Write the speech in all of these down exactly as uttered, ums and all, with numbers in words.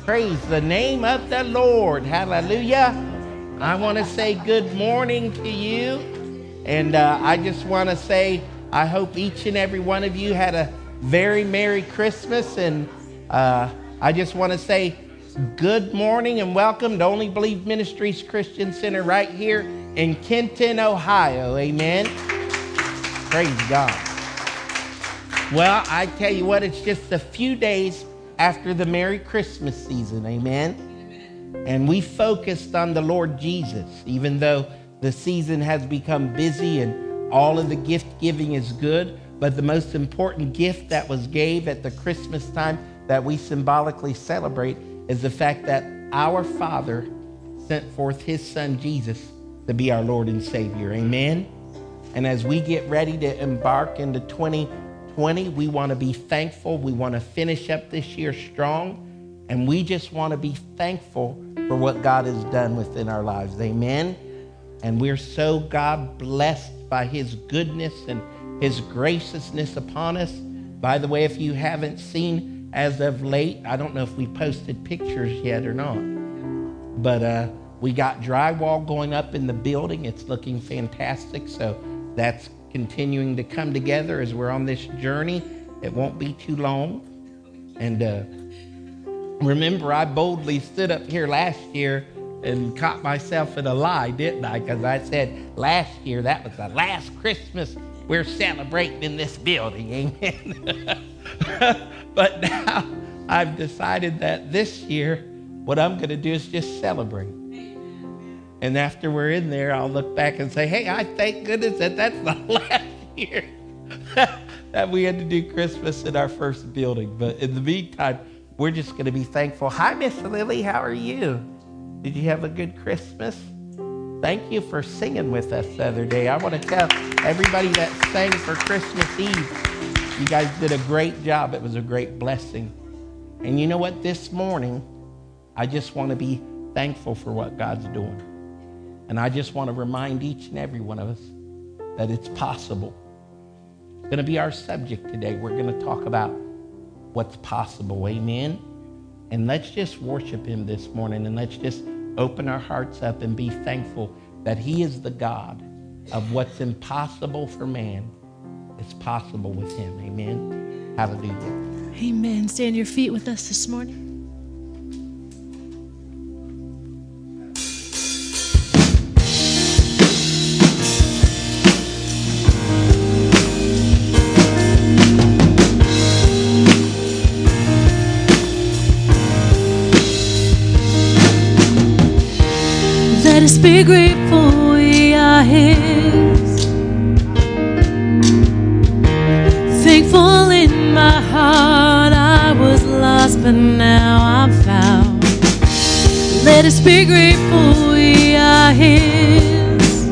Praise the name of the Lord. Hallelujah. I want to say good morning to you. And uh, I just want to say I hope each and every one of you had a very Merry Christmas. And uh, I just want to say good morning and welcome to Only Believe Ministries Christian Center right here in Kenton, Ohio. Amen. Praise God. Well, I tell you what, it's just a few days after the Merry Christmas season, amen? Amen. And we focused on the Lord Jesus, even though the season has become busy and all of the gift giving is good, but the most important gift that was gave at the Christmas time that we symbolically celebrate is the fact that our Father sent forth his Son Jesus to be our Lord and Savior, amen? And as we get ready to embark into twenty twenty, we want to be thankful. We want to finish up this year strong. And we just want to be thankful for what God has done within our lives. Amen. And we're so God blessed by his goodness and his graciousness upon us. By the way, if you haven't seen as of late, I don't know if we posted pictures yet or not, but uh, we got drywall going up in the building. It's looking fantastic. So that's continuing to come together as we're on this journey. It won't be too long. And uh, remember, I boldly stood up here last year and caught myself in a lie, didn't I? Because I said last year that was the last Christmas we're celebrating in this building. Amen. But now I've decided that this year what I'm going to do is just celebrate. And after we're in there, I'll look back and say, hey, I thank goodness that that's the last year that we had to do Christmas in our first building. But in the meantime, we're just going to be thankful. Hi, Miss Lily. How are you? Did you have a good Christmas? Thank you for singing with us the other day. I want to tell everybody that sang for Christmas Eve, you guys did a great job. It was a great blessing. And you know what? This morning, I just want to be thankful for what God's doing. And I just want to remind each and every one of us that it's possible. It's going to be our subject today. We're going to talk about what's possible. Amen. And let's just worship him this morning. And let's just open our hearts up and be thankful that he is the God of what's impossible for man. It's possible with him. Amen. Hallelujah. Amen. Stand to your feet with us this morning. Let us be grateful we are his. Thankful in my heart I was lost but now I'm found. Let us be grateful we are his.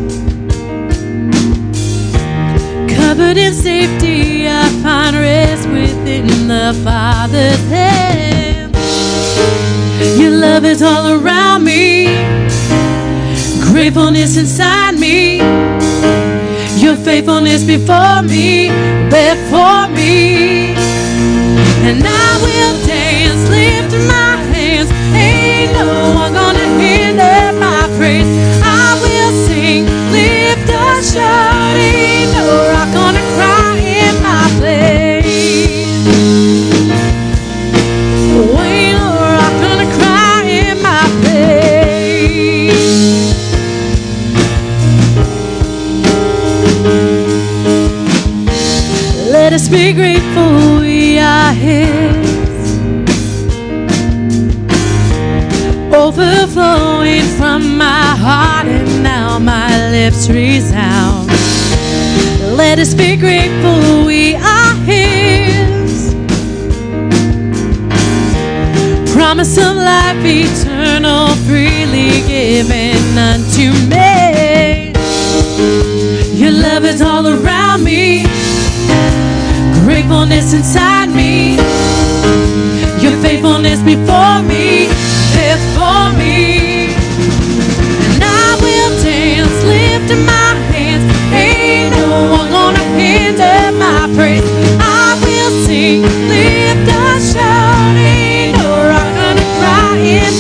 Covered in safety I find rest within the Father's hand. Your love is all around me, gratefulness inside me, your faithfulness before me, before me. And I will dance, lift my hands, ain't no one gonna hinder my praise. I will sing, lift a shout, ain't no rock gonna cry in my place. Ain't no rock gonna cry in my place. Let us be grateful we are his. Overflowing from my heart and now my lips resound. Let us be grateful we are his. Promise of life eternal freely given unto me. Your love is all around me, gratefulness inside me, your faithfulness before me, before me. And I will dance, lift my hands, ain't no one gonna hinder my praise. I will sing, lift a shout, ain't no rock gonna cry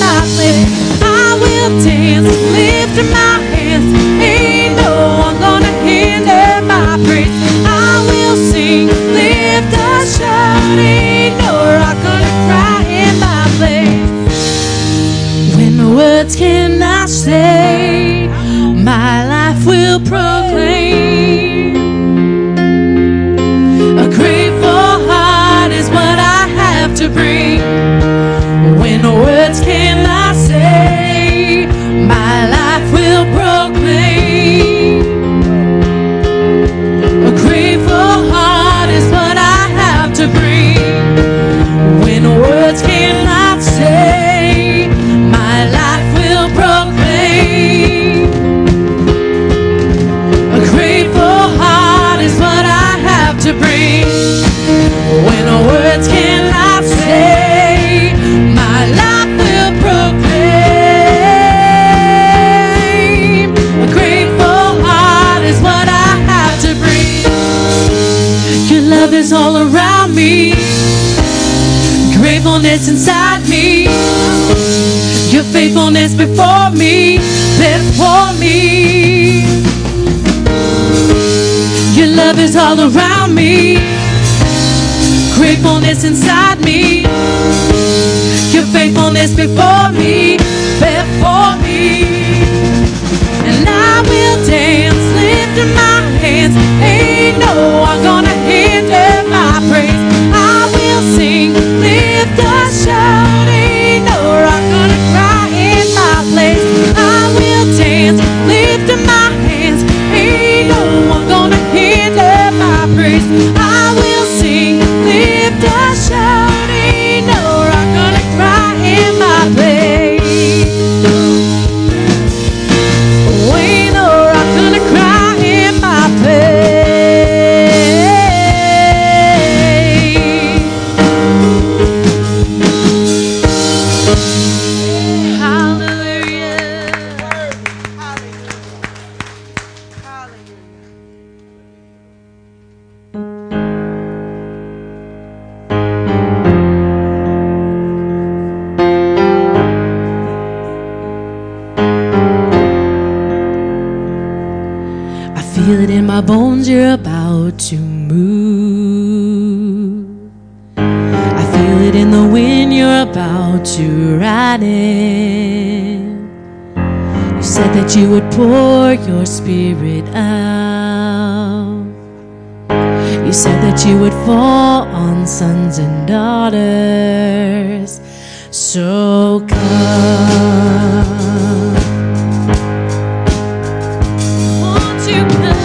my place. I will dance, lift my hands. Ain't no one gonna hinder my praise. I will sing, lift a shout. Ain't no rock gonna cry in my place. When words cannot say, my life will proclaim. A grateful heart is what I have to bring. When words cannot say, my life will proclaim. A grateful heart is what I have to bring. When words cannot say, my life will proclaim. A grateful heart is what I have to bring. When words cannot say, my life will proclaim. A grateful heart is what I have to bring. Your love is all around me, gratefulness inside me. Your faithfulness before me, before me. Your love is all around me, gratefulness inside me. Your faithfulness before me, before me. And I will dance, lift my hands. Ain't no one gonna hinder my praise. I will sing, lift a shout. Ain't no rock gonna cry in my place. I will dance, lift my hands. Ain't no one gonna hinder my praise. I will sing, lift a shout. Ain't no rock gonna cry in my place. Oh, ain't no rock gonna cry in my place. Hallelujah. I feel it in my bones, you're about to move. I feel it in the wind, you're about to ride in. You said that you would pour your spirit out. You said that you would fall on sons and daughters. So come. Won't you come?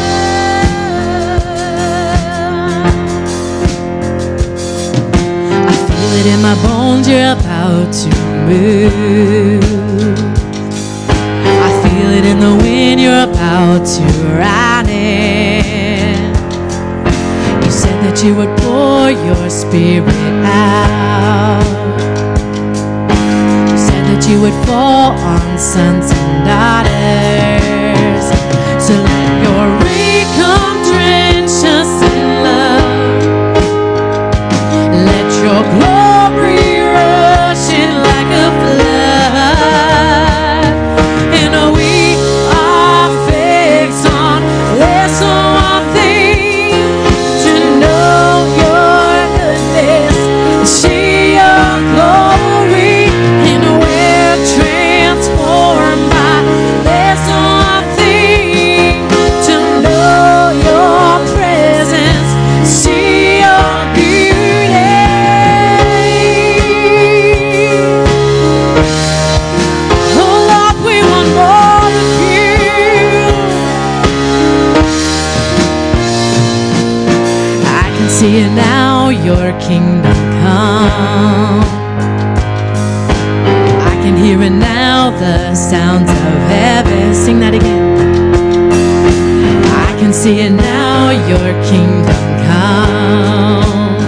I feel it in my bones, you're about to move. I feel it in the wind, you're about to ride in. You said that you would pour your spirit out. You said that you would fall on sons and daughters. So let your rain come drench us in love. Let your glory rush in like a flood. And we are fixed on this one thing, to know your goodness, see your glory, and we're transformed by this one thing, to know your presence, see your beauty. Oh Lord, we want more of you. I can see it now, your kingdom come. I can hear it now, the sounds of heaven. Sing that again. I can see it now, your kingdom come.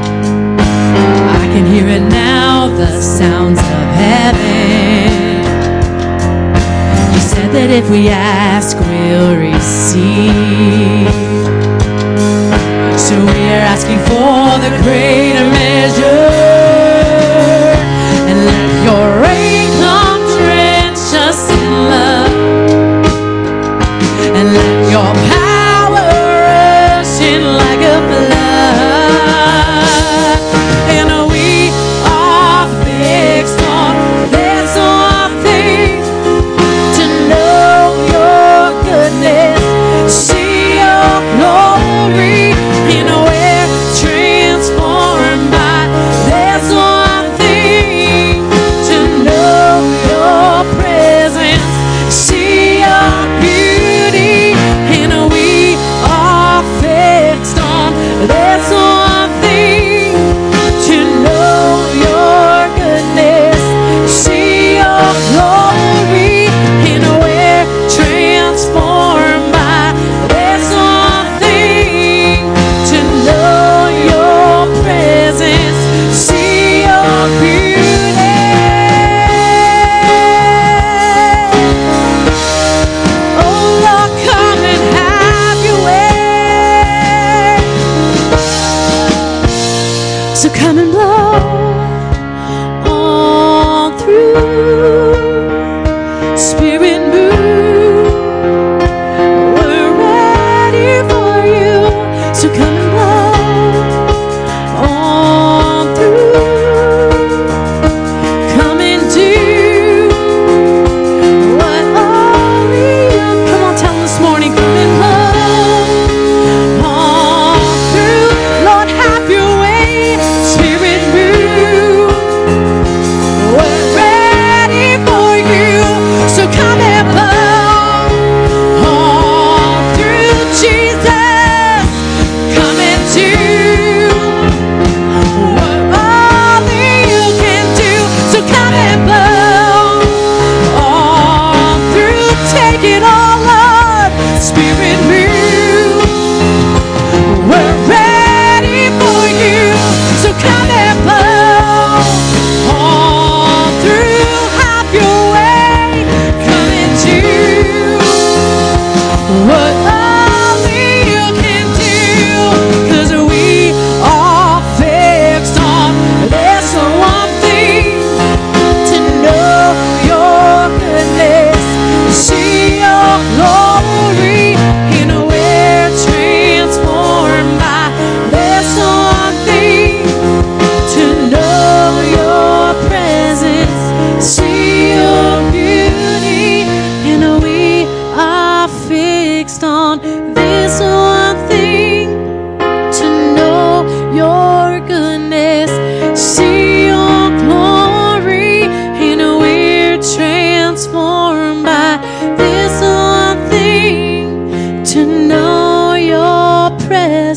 I can hear it now, the sounds of heaven. You said that if we ask, we'll receive. So we're asking for the greater measure, and let your rain come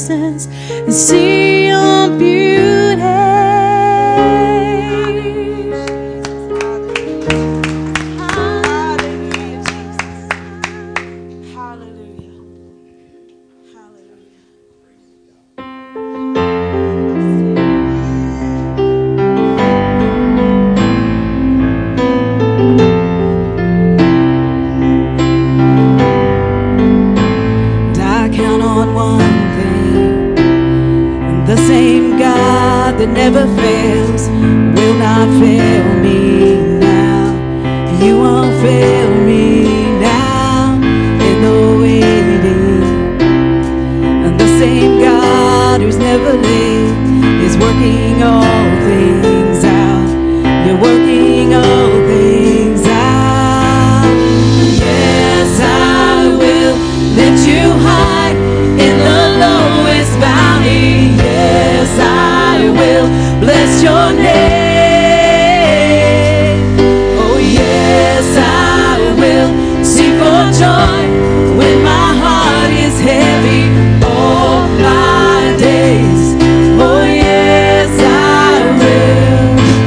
presence and see your beauty. Hallelujah, Jesus. Hallelujah. Hallelujah. The same God that never fails will not fail me now. You won't fail me now in the waiting. And the same God who's never late is working all things out. You're working all things out. Yes, I will lift you high in the lowest valley. Yes, I will bless your name. Oh, yes, I will sing for joy when my heart is heavy all my days. Oh, yes, I will.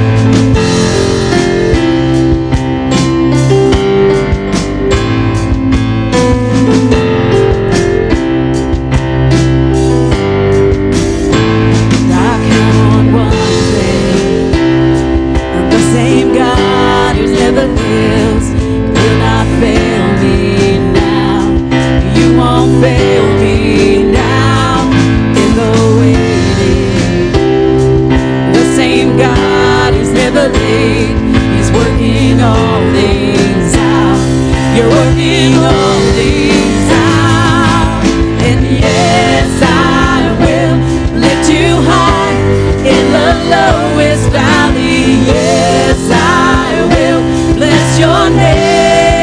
Fail me now in the waiting. The same God who's never late, He's working all things out. You're working all things out. And yes, I will lift you high in the lowest valley. Yes, I will bless your name.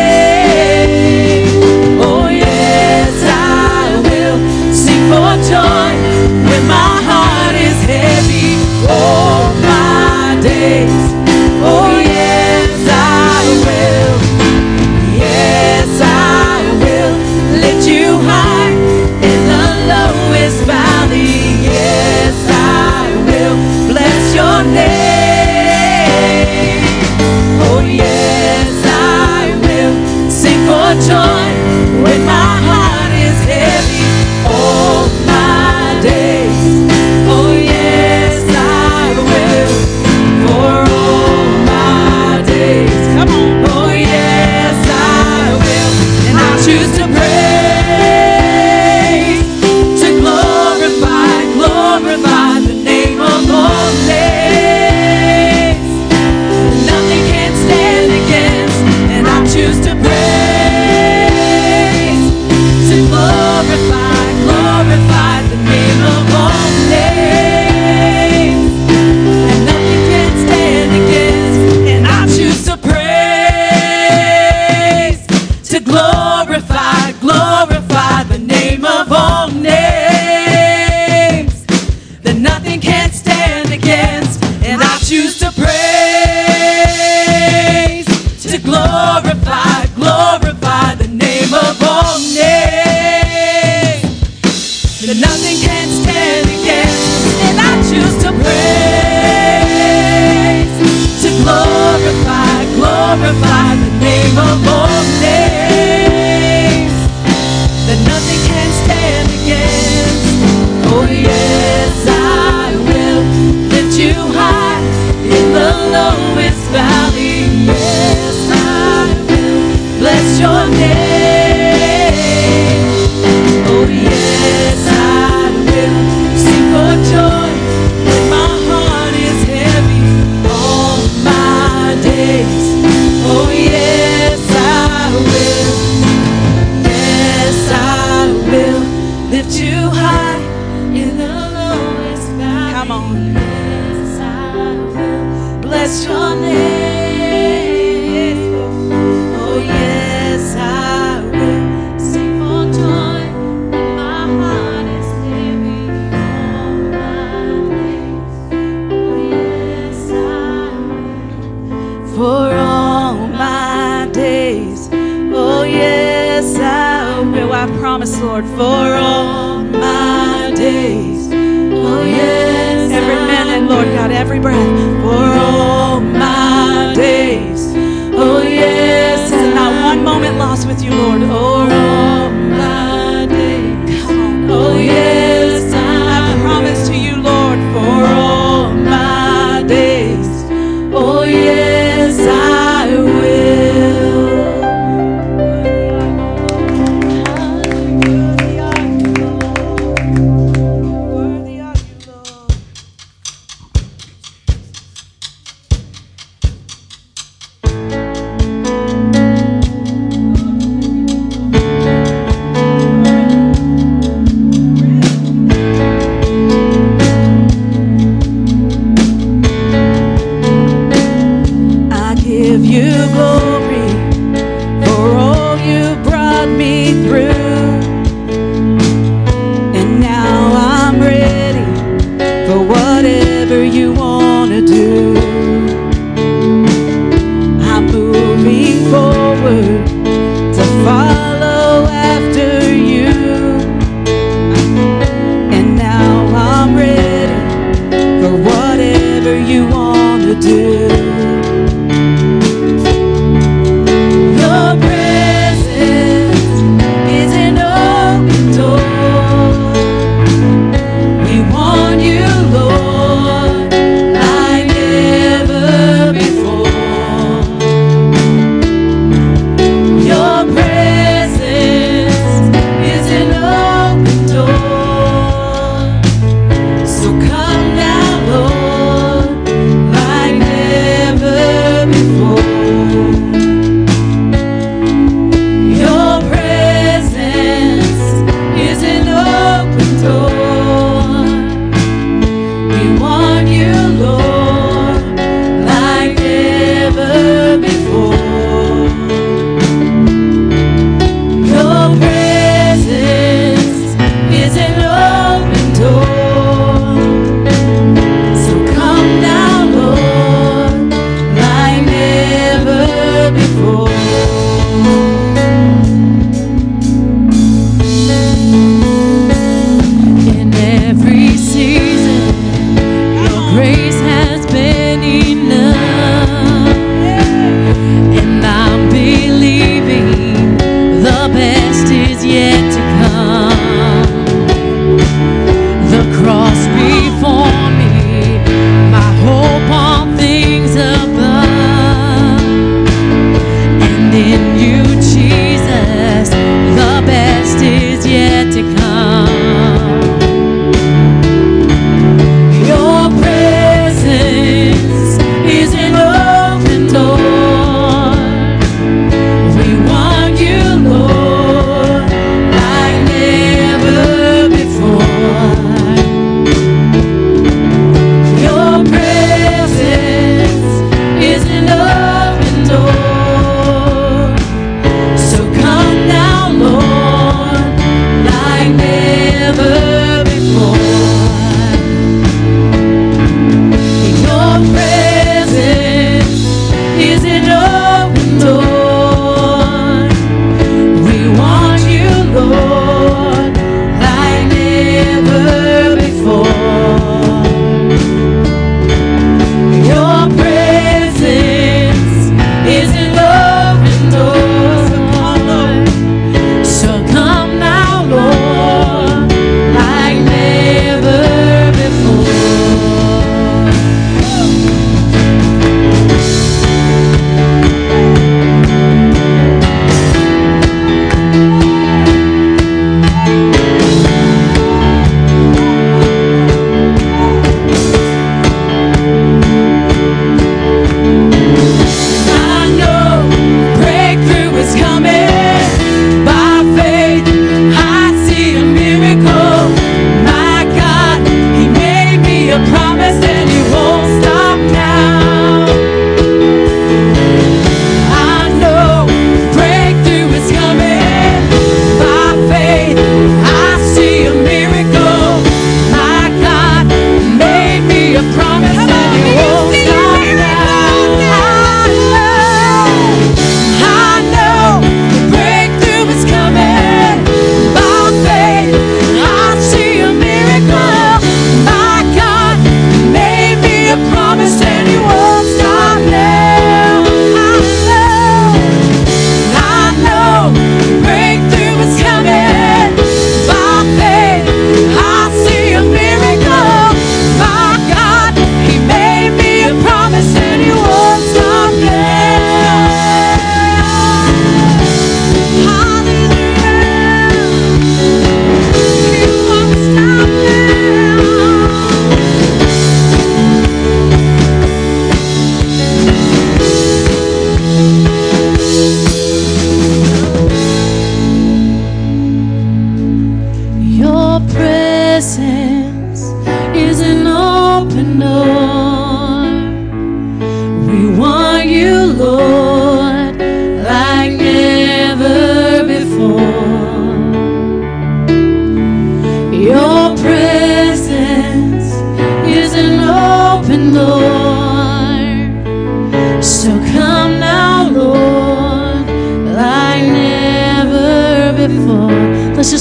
For joy when my heart is heavy all my days. Oh yes, I will. Yes, I will lift you high in the lowest valley. Yes, I will bless your name. Oh yes, I will sing for joy when my heart is heavy all my days. Oh yes, I will for all my days. Come on. Oh yes, I will. And I choose to praise, to glorify, glorify the name of all names. Nothing can stand against, and I choose to praise, to glorify, glorify the name of all names. And nothing can stand against, and I choose to praise, to glorify, glorify the name of all names. That nothing can stand against, and I choose to praise, to glorify, glorify the name of all names. That nothing can stand against, and I choose to praise, to glorify, glorify the name of all names. That nothing can stand against. Oh yes, I will lift you high in the lowest valley. Yes, I will bless your name. Oh yes, I will sing for joy when my heart is heavy all my days. Oh yes, I will. Yes, I will lift you high in the lowest valley. Come on. Yes, I will bless your name. Oh yes, I will sing for joy when my heart is heavy all my days. Oh yes, I will for all my days. Oh yes, I will. I promise, Lord, for all my days. Lord God, every breath. For all my days. Oh yes. And not one moment lost with you, Lord. Oh, all my days. Come on. Oh yes. I promise to you, Lord, for all my days. Oh yes, I will. Worthy are you, Lord. Worthy are you, Lord.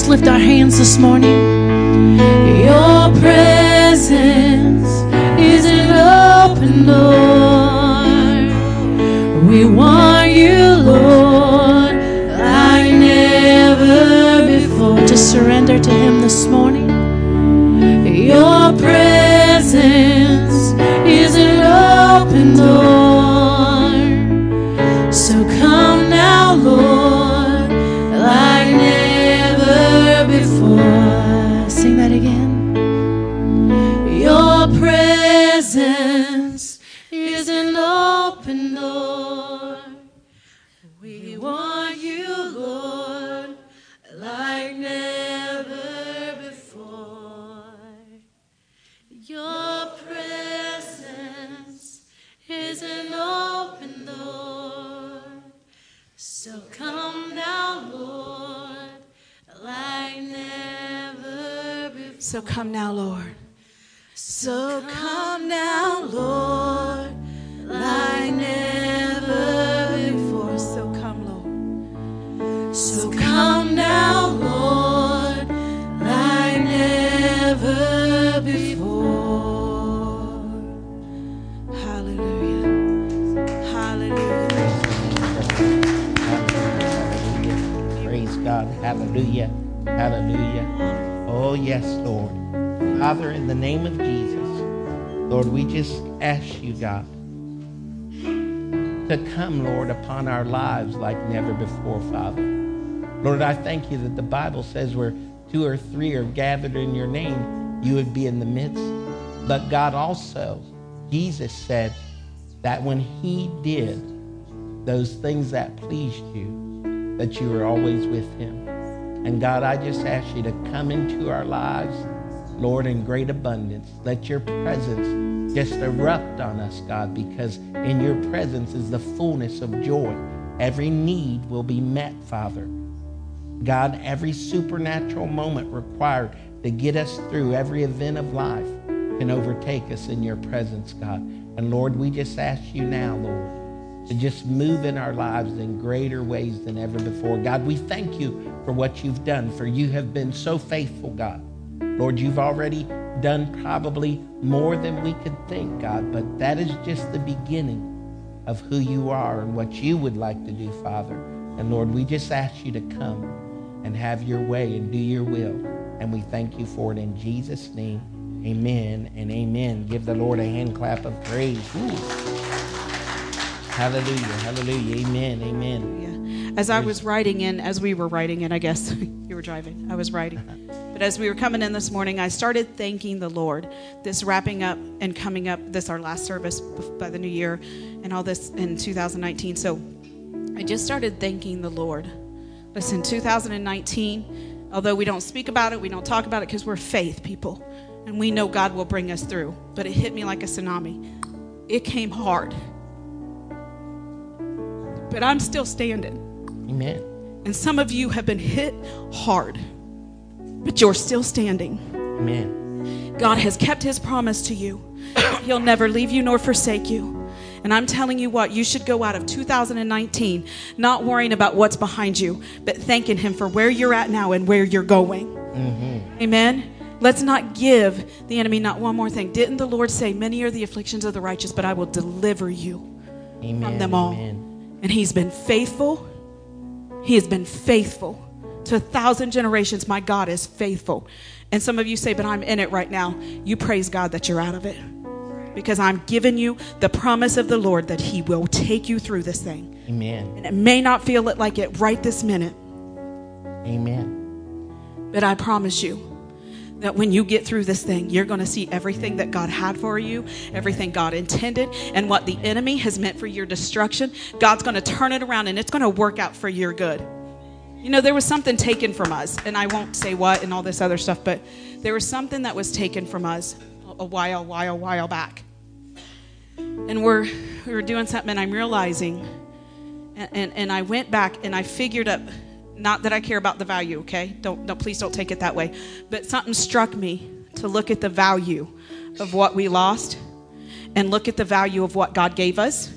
lift our hands this morning. Your presence is an open door. We want you, Lord, like never before. Just surrender to Him this morning. Your presence is an open door. So come now, Lord, like never before. Sing that again. Your presence is an open door. We want you, Lord, like never before. Your presence is an open door. So come now, Lord, like never before. So come now, Lord. So come now, Lord, like never before. So come, Lord. So come now, Lord, like never before. Hallelujah. Hallelujah. Praise God. Hallelujah. Hallelujah. Oh, yes, Lord. Father, in the name of Jesus, Lord, we just ask you, God, to come, Lord, upon our lives like never before, Father. Lord, I thank you that the Bible says where two or three are gathered in your name, you would be in the midst. But God also, Jesus said that when he did those things that pleased you, that you were always with him. And God, I just ask you to come into our lives, Lord, in great abundance. Let your presence just erupt on us, God, because in your presence is the fullness of joy. Every need will be met, Father. God, every supernatural moment required to get us through every event of life can overtake us in your presence, God. And Lord, we just ask you now, Lord, to just move in our lives in greater ways than ever before. God, we thank you for what you've done, for you have been so faithful, God. Lord, you've already done probably more than we could think, God, but that is just the beginning of who you are and what you would like to do, Father. And Lord, we just ask you to come and have your way and do your will. And we thank you for it in Jesus' name. Amen and amen. Give the Lord a hand clap of praise. Ooh. Hallelujah, hallelujah, amen, amen. Yeah. As I was writing in, as we were writing in, I guess you were driving, I was writing. But as we were coming in this morning, I started thanking the Lord. This wrapping up and coming up, this our last service by the new year and all this in two thousand nineteen. So I just started thanking the Lord. Listen, two thousand nineteen, although we don't speak about it, we don't talk about it because we're faith people. And we know God will bring us through. But it hit me like a tsunami. It came hard. But I'm still standing. Amen. And some of you have been hit hard, but you're still standing. Amen. God has kept his promise to you. He'll never leave you nor forsake you. And I'm telling you what, you should go out of two thousand nineteen not worrying about what's behind you, but thanking him for where you're at now and where you're going. Mm-hmm. Amen. Let's not give the enemy not one more thing. Didn't the Lord say, many are the afflictions of the righteous, but I will deliver you Amen. from them all. Amen. And he's been faithful. He has been faithful to a thousand generations. My God is faithful. And some of you say, but I'm in it right now. You praise God that you're out of it. Because I'm giving you the promise of the Lord that he will take you through this thing. Amen. And it may not feel it like it right this minute. Amen. But I promise you that when you get through this thing, you're going to see everything that God had for you, everything God intended, and what the enemy has meant for your destruction. God's going to turn it around, and it's going to work out for your good. You know, there was something taken from us, and I won't say what and all this other stuff, but there was something that was taken from us a while, while, while back. And we're we were doing something, and I'm realizing, and, and, and I went back, and I figured up, not that I care about the value, okay? Don't, don't, please don't take it that way. But something struck me to look at the value of what we lost and look at the value of what God gave us.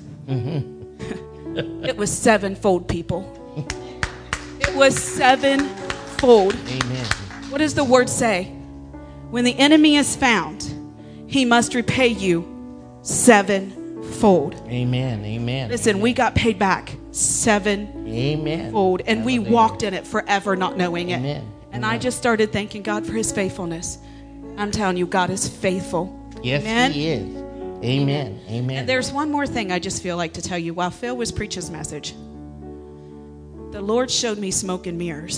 Mm-hmm. It was sevenfold, people. It was sevenfold. sevenfold. Amen. What does the word say? When the enemy is found, he must repay you sevenfold. Amen. Amen. Listen, we got paid back sevenfold, Amen. and we walked in it forever not knowing it. Amen. And Amen. I just started thanking God for his faithfulness. I'm telling you, God is faithful. Yes, Amen? he is. Amen. Amen. And there's one more thing I just feel like to tell you. While Phil was preaching his message, the Lord showed me smoke and mirrors.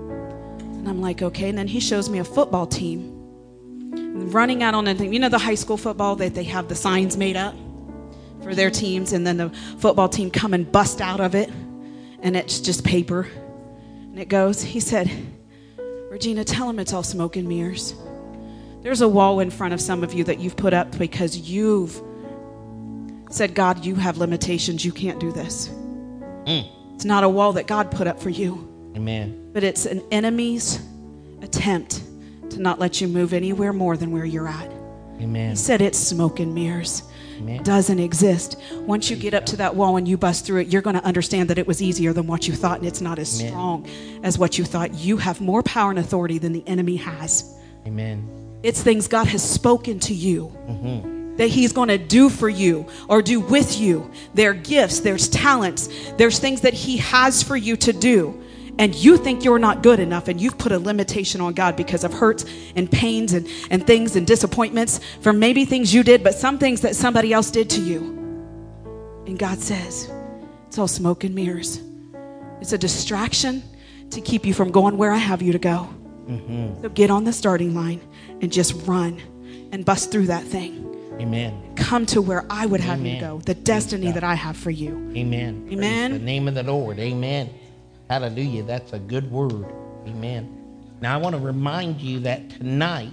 And I'm like, okay. And then he shows me a football team running out on a thing. You know the high school football that they have the signs made up for their teams, and then the football team come and bust out of it, and it's just paper. And it goes, he said, Regina, tell them it's all smoke and mirrors. There's a wall in front of some of you that you've put up because you've said, God, you have limitations. You can't do this. Mm. It's not a wall that God put up for you. Amen. But it's an enemy's attempt to not let you move anywhere more than where you're at. Amen. He said it's smoke and mirrors. Amen. It doesn't exist. Once you get up to that wall and you bust through it, you're going to understand that it was easier than what you thought, and it's not as Amen. strong as what you thought. You have more power and authority than the enemy has. Amen. It's things God has spoken to you Mm-hmm. that he's going to do for you or do with you. There are gifts, there's talents, there's things that he has for you to do. And you think you're not good enough, and you've put a limitation on God because of hurts and pains and, and things and disappointments from maybe things you did, but some things that somebody else did to you. And God says, it's all smoke and mirrors. It's a distraction to keep you from going where I have you to go. Mm-hmm. So get on the starting line and just run and bust through that thing. Amen. Come to where I would have Amen. you go, the destiny that I have for you. Amen. Amen. Praise the name of the Lord. Amen. Hallelujah. That's a good word. Amen. Now, I want to remind you that tonight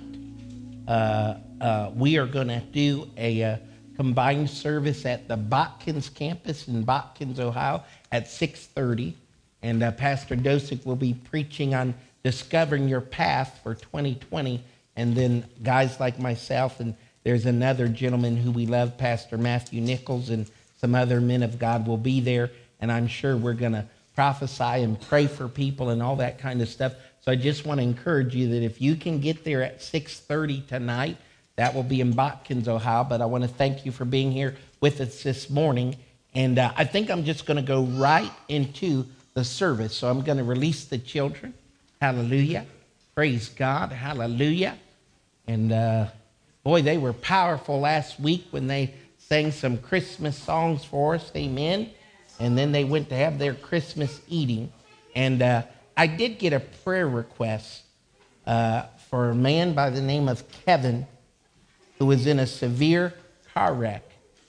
uh, uh, we are going to do a uh, combined service at the Botkins campus in Botkins, Ohio at six thirty. And uh, Pastor Dosick will be preaching on discovering your path for twenty twenty. And then guys like myself, and there's another gentleman who we love, Pastor Matthew Nichols, and some other men of God will be there. And I'm sure we're going to prophesy and pray for people and all that kind of stuff. So I just want to encourage you that if you can get there at six thirty tonight, that will be in Botkins, Ohio. But I want to thank you for being here with us this morning. And uh, I think I'm just going to go right into the service. So I'm going to release the children. Hallelujah. Praise God. Hallelujah. And uh, boy, they were powerful last week when they sang some Christmas songs for us. Amen. And then they went to have their Christmas eating. And uh, I did get a prayer request uh, for a man by the name of Kevin who was in a severe car wreck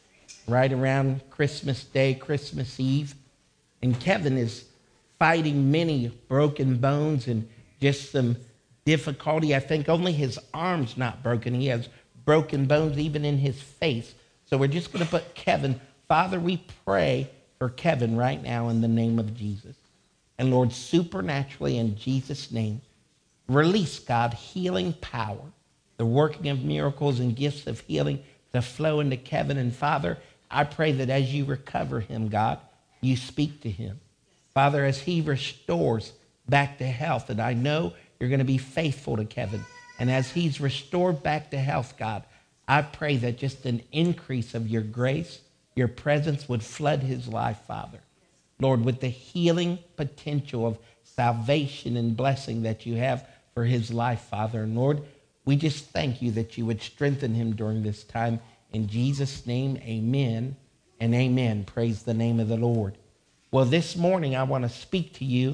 right around Christmas Day, Christmas Eve. And Kevin is fighting many broken bones and just some difficulty. I think only his arm's not broken. He has broken bones even in his face. So we're just going to put Kevin. Father, we pray for Kevin right now in the name of Jesus. And Lord, supernaturally in Jesus' name, release, God, healing power, the working of miracles and gifts of healing to flow into Kevin. And Father, I pray that as you recover him, God, you speak to him. Father, as he restores back to health, and I know you're going to be faithful to Kevin. And as he's restored back to health, God, I pray that just an increase of your grace, your presence would flood his life, Father. Lord, with the healing potential of salvation and blessing that you have for his life, Father. And Lord, we just thank you that you would strengthen him during this time. In Jesus' name, amen and amen. Praise the name of the Lord. Well, this morning I want to speak to you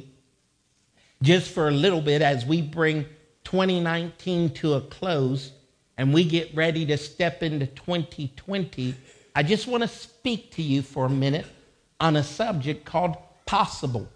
just for a little bit as we bring twenty nineteen to a close and we get ready to step into twenty twenty. I just want to speak to you for a minute on a subject called possible.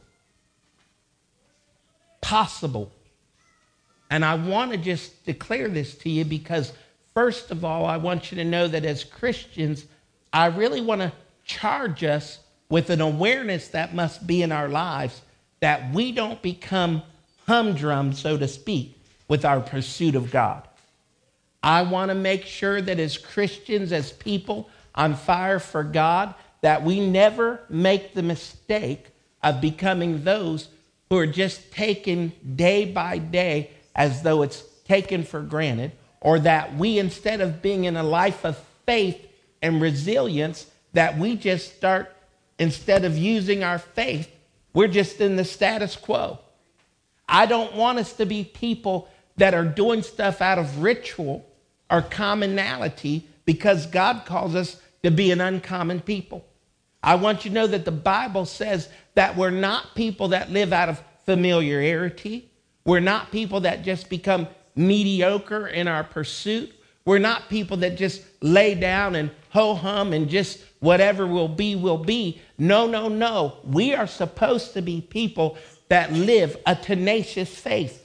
Possible. And I want to just declare this to you because, first of all, I want you to know that as Christians, I really want to charge us with an awareness that must be in our lives that we don't become humdrum, so to speak, with our pursuit of God. I want to make sure that as Christians, as people on fire for God, that we never make the mistake of becoming those who are just taken day by day as though it's taken for granted, or that we, instead of being in a life of faith and resilience, that we just start, instead of using our faith, we're just in the status quo. I don't want us to be people that are doing stuff out of ritual or commonality, because God calls us to be an uncommon people. I want you to know that the Bible says that we're not people that live out of familiarity. We're not people that just become mediocre in our pursuit. We're not people that just lay down and ho-hum and just whatever will be, will be. No, no, no. We are supposed to be people that live a tenacious faith.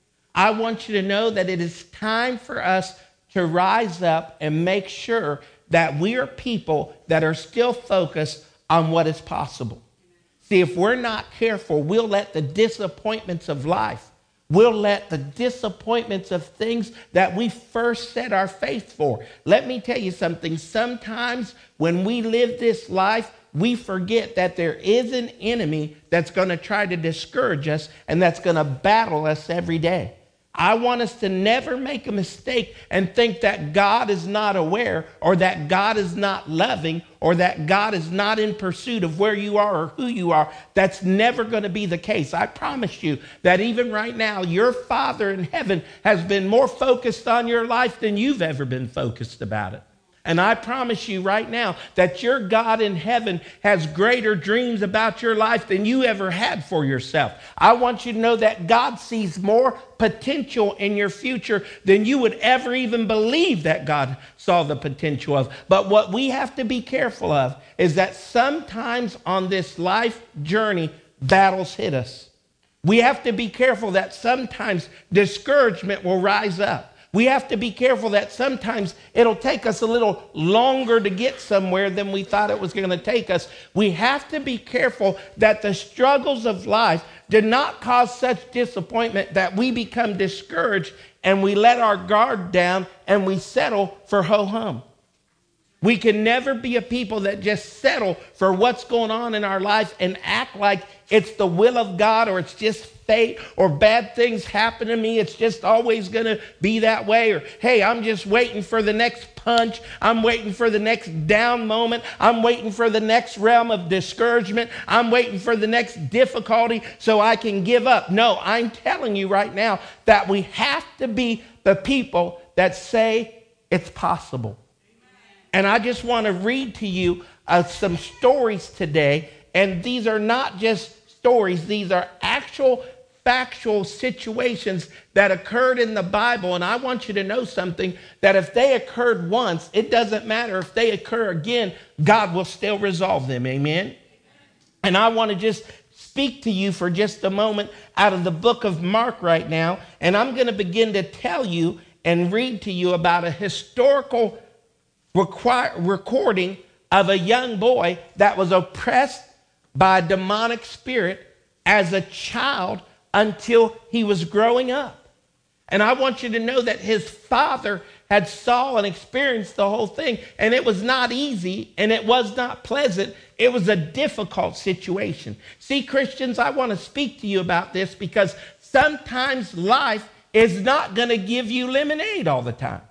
I want you to know that it is time for us to rise up and make sure that we are people that are still focused on what is possible. See, if we're not careful, we'll let the disappointments of life, we'll let the disappointments of things that we first set our faith for. Let me tell you something. Sometimes when we live this life, we forget that there is an enemy that's going to try to discourage us and that's going to battle us every day. I want us to never make a mistake and think that God is not aware, or that God is not loving, or that God is not in pursuit of where you are or who you are. That's never going to be the case. I promise you that even right now, your Father in heaven has been more focused on your life than you've ever been focused about it. And I promise you right now that your God in heaven has greater dreams about your life than you ever had for yourself. I want you to know that God sees more potential in your future than you would ever even believe that God saw the potential of. But what we have to be careful of is that sometimes on this life journey, battles hit us. We have to be careful that sometimes discouragement will rise up. We have to be careful that sometimes it'll take us a little longer to get somewhere than we thought it was going to take us. We have to be careful that the struggles of life do not cause such disappointment that we become discouraged and we let our guard down and we settle for ho-hum. We can never be a people that just settle for what's going on in our life and act like it's the will of God, or it's just fate, or bad things happen to me. It's just always going to be that way. Or, hey, I'm just waiting for the next punch. I'm waiting for the next down moment. I'm waiting for the next realm of discouragement. I'm waiting for the next difficulty so I can give up. No, I'm telling you right now that we have to be the people that say it's possible. And I just want to read to you uh, some stories today. And these are not just stories. These are actual factual situations that occurred in the Bible. And I want you to know something, that if they occurred once, it doesn't matter if they occur again, God will still resolve them. Amen. And I want to just speak to you for just a moment out of the book of Mark right now. And I'm going to begin to tell you and read to you about a historical Require, recording of a young boy that was oppressed by a demonic spirit as a child until he was growing up. And I want you to know that his father had saw and experienced the whole thing, and it was not easy and it was not pleasant. It was a difficult situation. See, Christians, I want to speak to you about this because sometimes life is not going to give you lemonade all the time.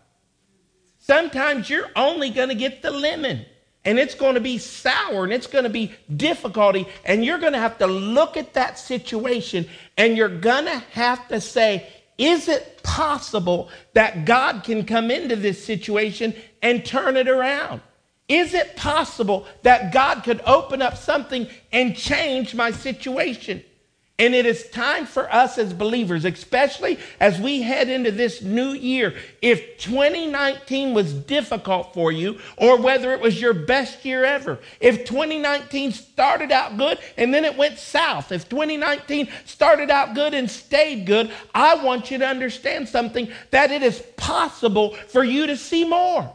Sometimes you're only going to get the lemon, and it's going to be sour, and it's going to be difficulty, and you're going to have to look at that situation, and you're going to have to say, is it possible that God can come into this situation and turn it around? Is it possible that God could open up something and change my situation? And it is time for us as believers, especially as we head into this new year. If twenty nineteen was difficult for you, or whether it was your best year ever, if twenty nineteen started out good and then it went south, if twenty nineteen started out good and stayed good, I want you to understand something, that it is possible for you to see more.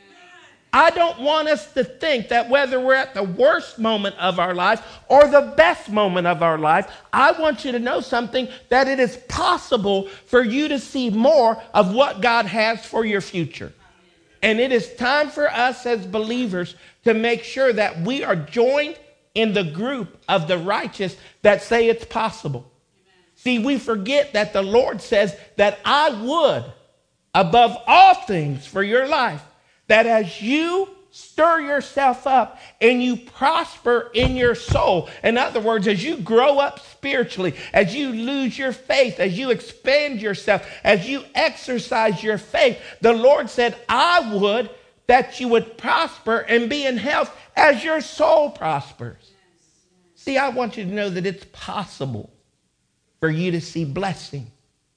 I don't want us to think that whether we're at the worst moment of our life or the best moment of our life, I want you to know something, that it is possible for you to see more of what God has for your future. And it is time for us as believers to make sure that we are joined in the group of the righteous that say it's possible. See, we forget that the Lord says that I would, above all things for your life, that as you stir yourself up and you prosper in your soul. In other words, as you grow up spiritually, as you lose your faith, as you expand yourself, as you exercise your faith, the Lord said, I would that you would prosper and be in health as your soul prospers. See, I want you to know that it's possible for you to see blessing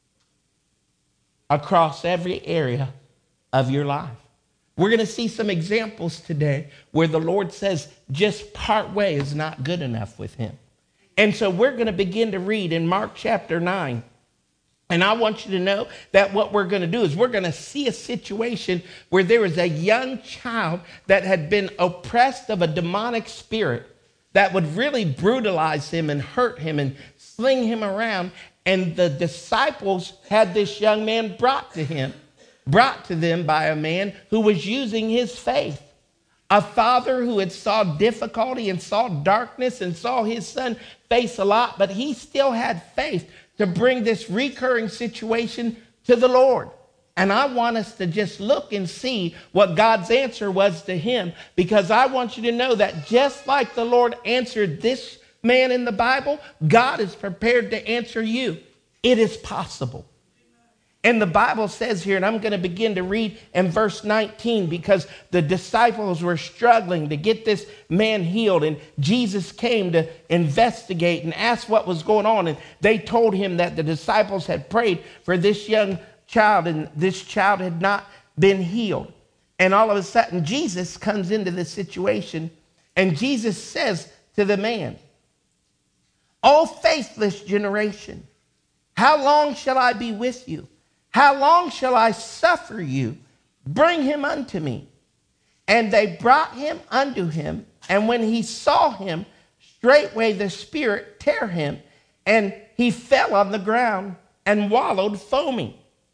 across every area of your life. We're going to see some examples today where the Lord says just part way is not good enough with him. And so we're going to begin to read in Mark chapter nine. And I want you to know that what we're going to do is we're going to see a situation where there was a young child that had been oppressed of a demonic spirit that would really brutalize him and hurt him and sling him around. And the disciples had this young man brought to him. Brought to them by a man who was using his faith. A father who had saw difficulty and saw darkness and saw his son face a lot, but he still had faith to bring this recurring situation to the Lord. And I want us to just look and see what God's answer was to him, because I want you to know that just like the Lord answered this man in the Bible, God is prepared to answer you. It is possible. And the Bible says here, and I'm going to begin to read in verse nineteen, because the disciples were struggling to get this man healed. And Jesus came to investigate and ask what was going on. And they told him that the disciples had prayed for this young child, and this child had not been healed. And all of a sudden, Jesus comes into this situation, and Jesus says to the man, "O faithless generation, how long shall I be with you? How long shall I suffer you? Bring him unto me." And they brought him unto him. And when he saw him, straightway the spirit tear him, and he fell on the ground and wallowed foaming.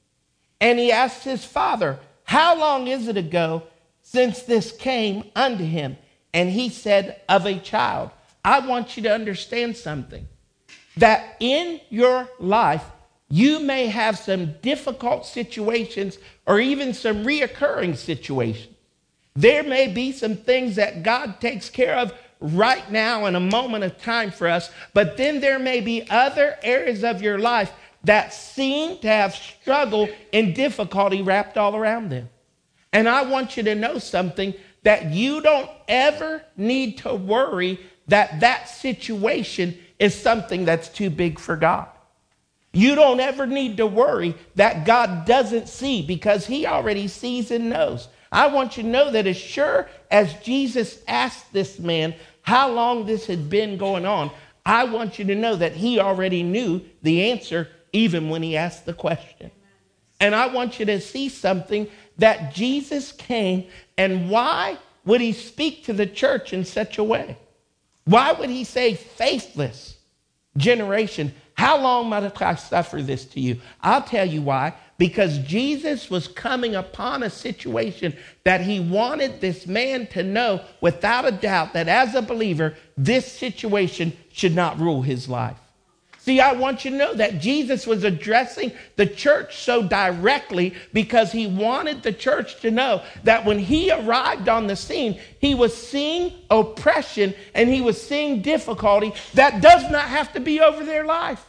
And he asked his father, "How long is it ago since this came unto him?" And he said, "Of a child." I want you to understand something, that in your life, you may have some difficult situations or even some reoccurring situations. There may be some things that God takes care of right now in a moment of time for us, but then there may be other areas of your life that seem to have struggle and difficulty wrapped all around them. And I want you to know something, that you don't ever need to worry that that situation is something that's too big for God. You don't ever need to worry that God doesn't see, because he already sees and knows. I want you to know that as sure as Jesus asked this man how long this had been going on, I want you to know that he already knew the answer even when he asked the question. And I want you to see something, that Jesus came, and why would he speak to the church in such a way? Why would he say faithless generation? How long might I suffer this to you? I'll tell you why. Because Jesus was coming upon a situation that he wanted this man to know without a doubt that as a believer, this situation should not rule his life. See, I want you to know that Jesus was addressing the church so directly because he wanted the church to know that when he arrived on the scene, he was seeing oppression and he was seeing difficulty that does not have to be over their life.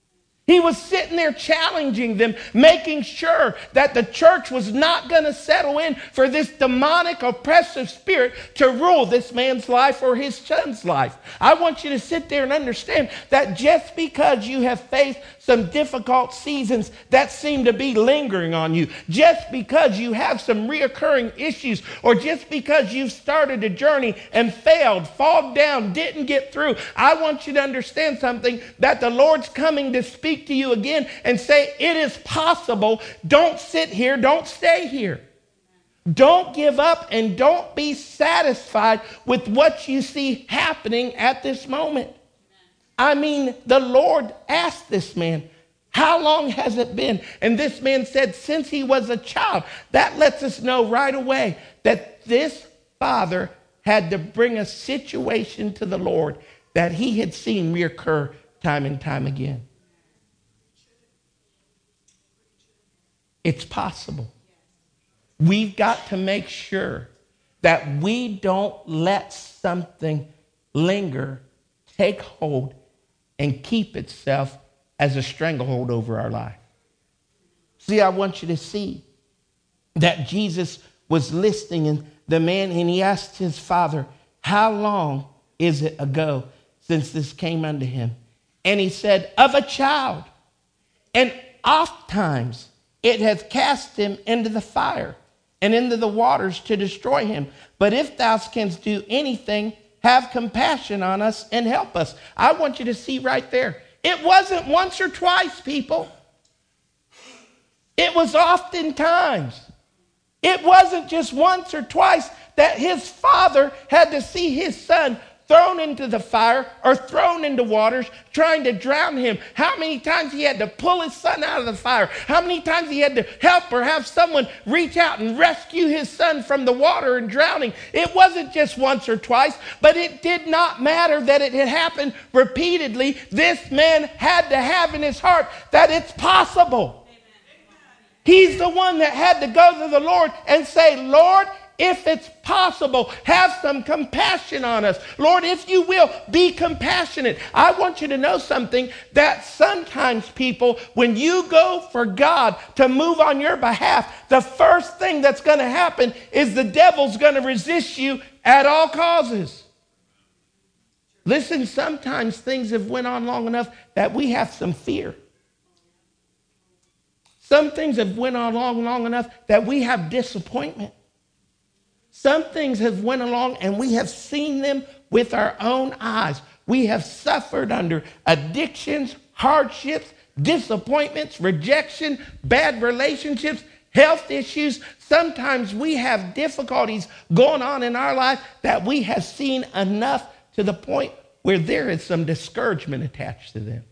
He was sitting there challenging them, making sure that the church was not going to settle in for this demonic oppressive spirit to rule this man's life or his son's life. I want you to sit there and understand that just because you have faced some difficult seasons that seem to be lingering on you, just because you have some reoccurring issues, or just because you've started a journey and failed, fall down, didn't get through, I want you to understand something, that the Lord's coming to speak to you again and say, it is possible. Don't sit here. Don't stay here. Don't give up, and don't be satisfied with what you see happening at this moment. I mean, the Lord asked this man, how long has it been? And this man said, since he was a child. That lets us know right away that this father had to bring a situation to the Lord that he had seen reoccur time and time again. It's possible. We've got to make sure that we don't let something linger, take hold, and keep itself as a stranglehold over our life. See, I want you to see that Jesus was listening, and the man, and he asked his father, how long is it ago since this came unto him? And he said, of a child. And oft times it hath cast him into the fire and into the waters to destroy him. But if thou canst do anything, have compassion on us and help us. I want you to see right there. It wasn't once or twice, people. It was oftentimes. It wasn't just once or twice that his father had to see his son thrown into the fire or thrown into waters trying to drown him. How many times he had to pull his son out of the fire? How many times he had to help or have someone reach out and rescue his son from the water and drowning? It wasn't just once or twice, but it did not matter that it had happened repeatedly. This man had to have in his heart that it's possible. He's the one that had to go to the Lord and say, Lord, if it's possible, have some compassion on us. Lord, if you will, be compassionate. I want you to know something, that sometimes, people, when you go for God to move on your behalf, the first thing that's going to happen is the devil's going to resist you at all causes. Listen, sometimes things have went on long enough that we have some fear. Some things have went on long, long enough that we have disappointment. Some things have went along and we have seen them with our own eyes. We have suffered under addictions, hardships, disappointments, rejection, bad relationships, health issues. Sometimes we have difficulties going on in our life that we have seen enough to the point where there is some discouragement attached to them.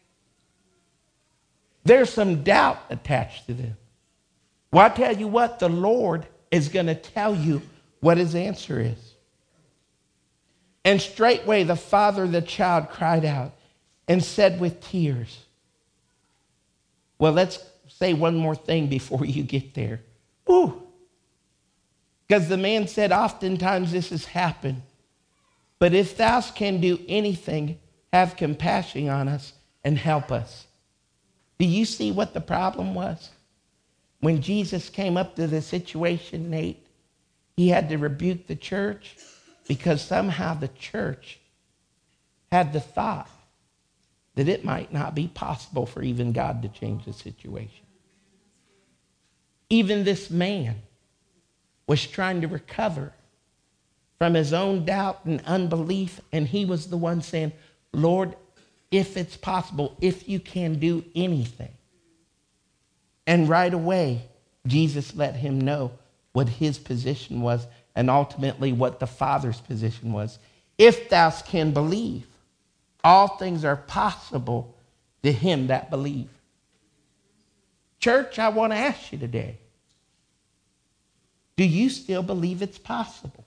There's some doubt attached to them. Well, I tell you what, the Lord is going to tell you what his answer is. And straightway the father of the child cried out and said with tears. Well, let's say one more thing before you get there. Ooh. Because the man said, oftentimes this has happened. But if thou can do anything, have compassion on us and help us. Do you see what the problem was? When Jesus came up to the situation, Nate, he had to rebuke the church because somehow the church had the thought that it might not be possible for even God to change the situation. Even this man was trying to recover from his own doubt and unbelief, and he was the one saying, Lord, if it's possible, if you can do anything. And right away, Jesus let him know what his position was and ultimately what the Father's position was. If thou can believe, all things are possible to him that believe. Church, I want to ask you today, do you still believe it's possible?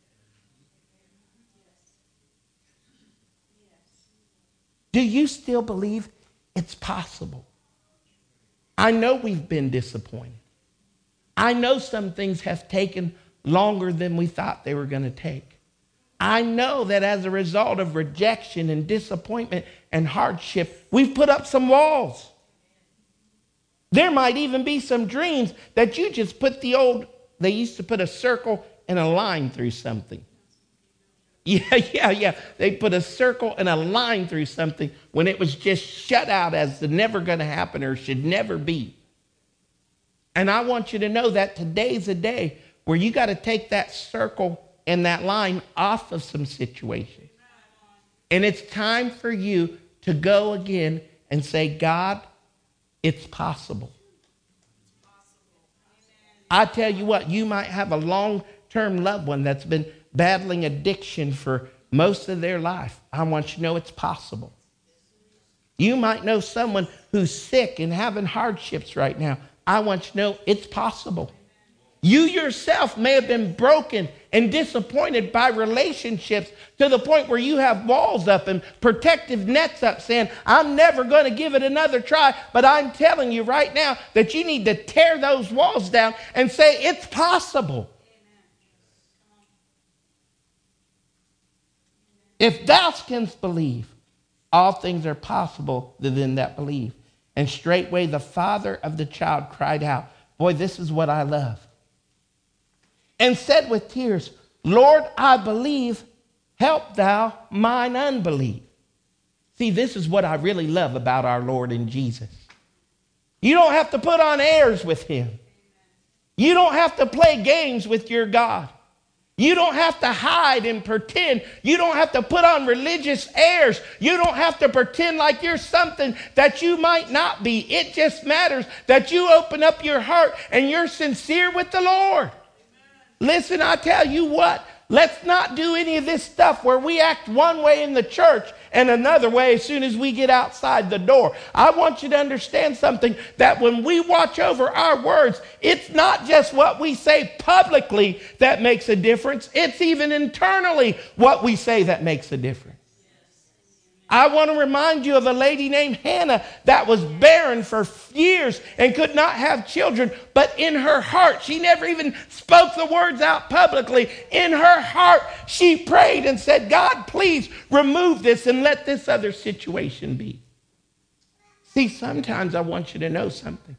Do you still believe it's possible? I know we've been disappointed. I know some things have taken longer than we thought they were going to take. I know that as a result of rejection and disappointment and hardship, we've put up some walls. There might even be some dreams that you just put the old, they used to put a circle and a line through something. Yeah, yeah, yeah. They put a circle and a line through something when it was just shut out as the never going to happen or should never be. And I want you to know that today's a day where you got to take that circle and that line off of some situation. And it's time for you to go again and say, God, it's possible. I tell you what, you might have a long-term loved one that's been battling addiction for most of their life. I want you to know it's possible. You might know someone who's sick and having hardships right now. I want you to know it's possible. You yourself may have been broken and disappointed by relationships to the point where you have walls up and protective nets up saying, I'm never going to give it another try. But I'm telling you right now that you need to tear those walls down and say, it's possible. If thou canst believe, all things are possible to them that believe. And straightway the father of the child cried out, boy, this is what I love. And said with tears, Lord, I believe, help thou mine unbelief. See, this is what I really love about our Lord and Jesus. You don't have to put on airs with him. You don't have to play games with your God. You don't have to hide and pretend. You don't have to put on religious airs. You don't have to pretend like you're something that you might not be. It just matters that you open up your heart and you're sincere with the Lord. Amen. Listen, I tell you what, let's not do any of this stuff where we act one way in the church and another way as soon as we get outside the door. I want you to understand something, that when we watch over our words, it's not just what we say publicly that makes a difference. It's even internally what we say that makes a difference. I want to remind you of a lady named Hannah that was barren for years and could not have children. But in her heart, she never even spoke the words out publicly. In her heart, she prayed and said, God, please remove this and let this other situation be. See, sometimes I want you to know something,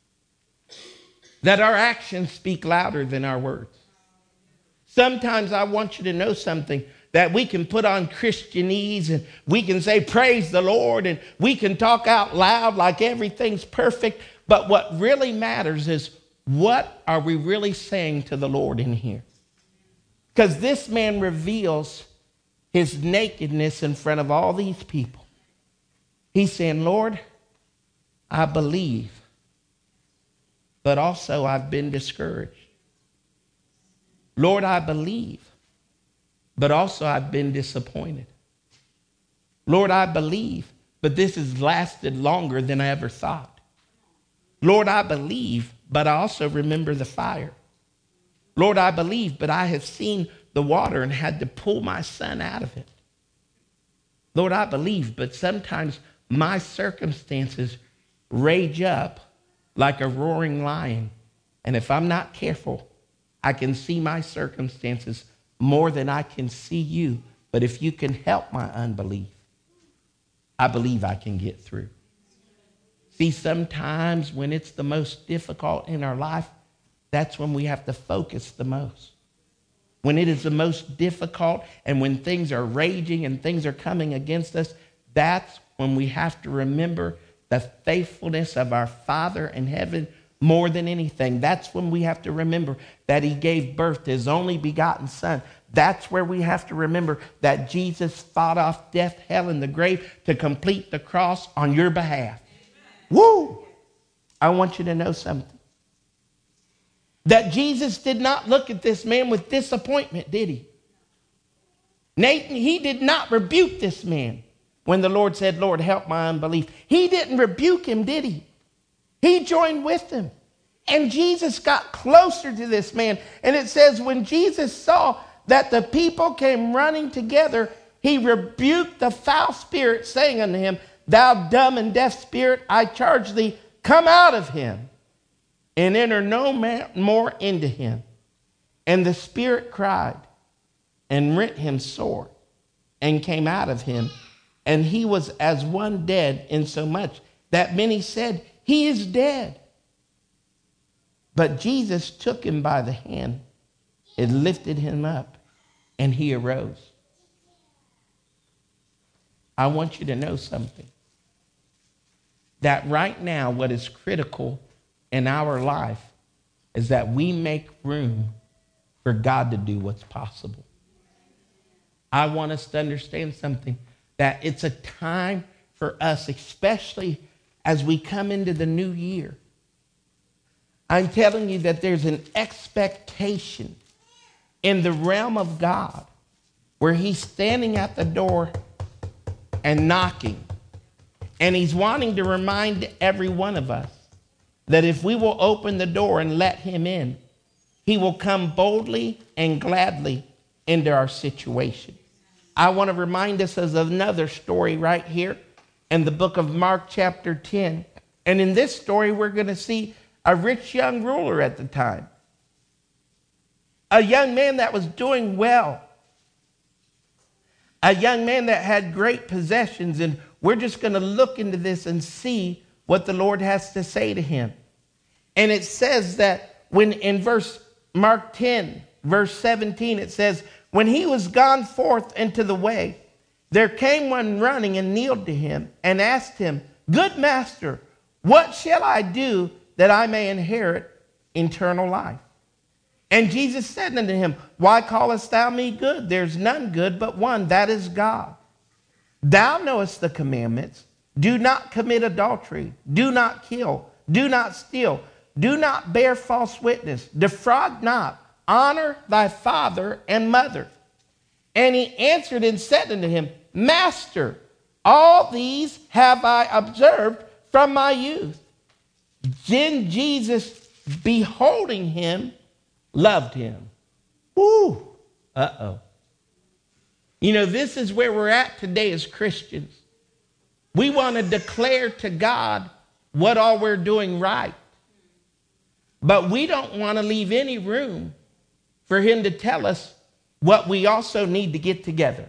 that our actions speak louder than our words. Sometimes I want you to know something, that we can put on Christianese and we can say, praise the Lord, and we can talk out loud like everything's perfect. But what really matters is, what are we really saying to the Lord in here? Because this man reveals his nakedness in front of all these people. He's saying, Lord, I believe, but also I've been discouraged. Lord, I believe, but also I've been disappointed. Lord, I believe, but this has lasted longer than I ever thought. Lord, I believe, but I also remember the fire. Lord, I believe, but I have seen the water and had to pull my son out of it. Lord, I believe, but sometimes my circumstances rage up like a roaring lion. And if I'm not careful, I can see my circumstances more than I can see you. But if you can help my unbelief, I believe I can get through. See, sometimes when it's the most difficult in our life, that's when we have to focus the most. When it is the most difficult and when things are raging and things are coming against us, that's when we have to remember the faithfulness of our Father in heaven more than anything. That's when we have to remember that he gave birth to his only begotten son. That's where we have to remember that Jesus fought off death, hell, and the grave to complete the cross on your behalf. Woo! I want you to know something. That Jesus did not look at this man with disappointment, did he? Nathan, he did not rebuke this man when the Lord said, Lord, help my unbelief. He didn't rebuke him, did he? He joined with him. And Jesus got closer to this man. And it says when Jesus saw that the people came running together, he rebuked the foul spirit, saying unto him, Thou dumb and deaf spirit, I charge thee, come out of him, and enter no more into him. And the spirit cried and rent him sore, and came out of him. And he was as one dead, insomuch that many said, He is dead. But Jesus took him by the hand and lifted him up, and he arose. I want you to know something. That right now, what is critical in our life is that we make room for God to do what's possible. I want us to understand something, that it's a time for us, especially as we come into the new year. I'm telling you that there's an expectation in the realm of God where he's standing at the door and knocking. And he's wanting to remind every one of us that if we will open the door and let him in, he will come boldly and gladly into our situation. I want to remind us of another story right here in the book of Mark chapter ten. And in this story, we're going to see a rich young ruler at the time. A young man that was doing well. A young man that had great possessions. And we're just going to look into this and see what the Lord has to say to him. And it says that when in verse Mark ten, verse seventeen, it says, when he was gone forth into the way, there came one running and kneeled to him and asked him, good master, what shall I do that I may inherit eternal life? And Jesus said unto him, why callest thou me good? There's none good but one, that is God. Thou knowest the commandments. Do not commit adultery. Do not kill. Do not steal. Do not bear false witness. Defraud not. Honor thy father and mother. And he answered and said unto him, Master, all these have I observed from my youth. Then Jesus, beholding him, loved him. Woo! Uh-oh. You know, this is where we're at today as Christians. We want to declare to God what all we're doing right. But we don't want to leave any room for him to tell us what we also need to get together.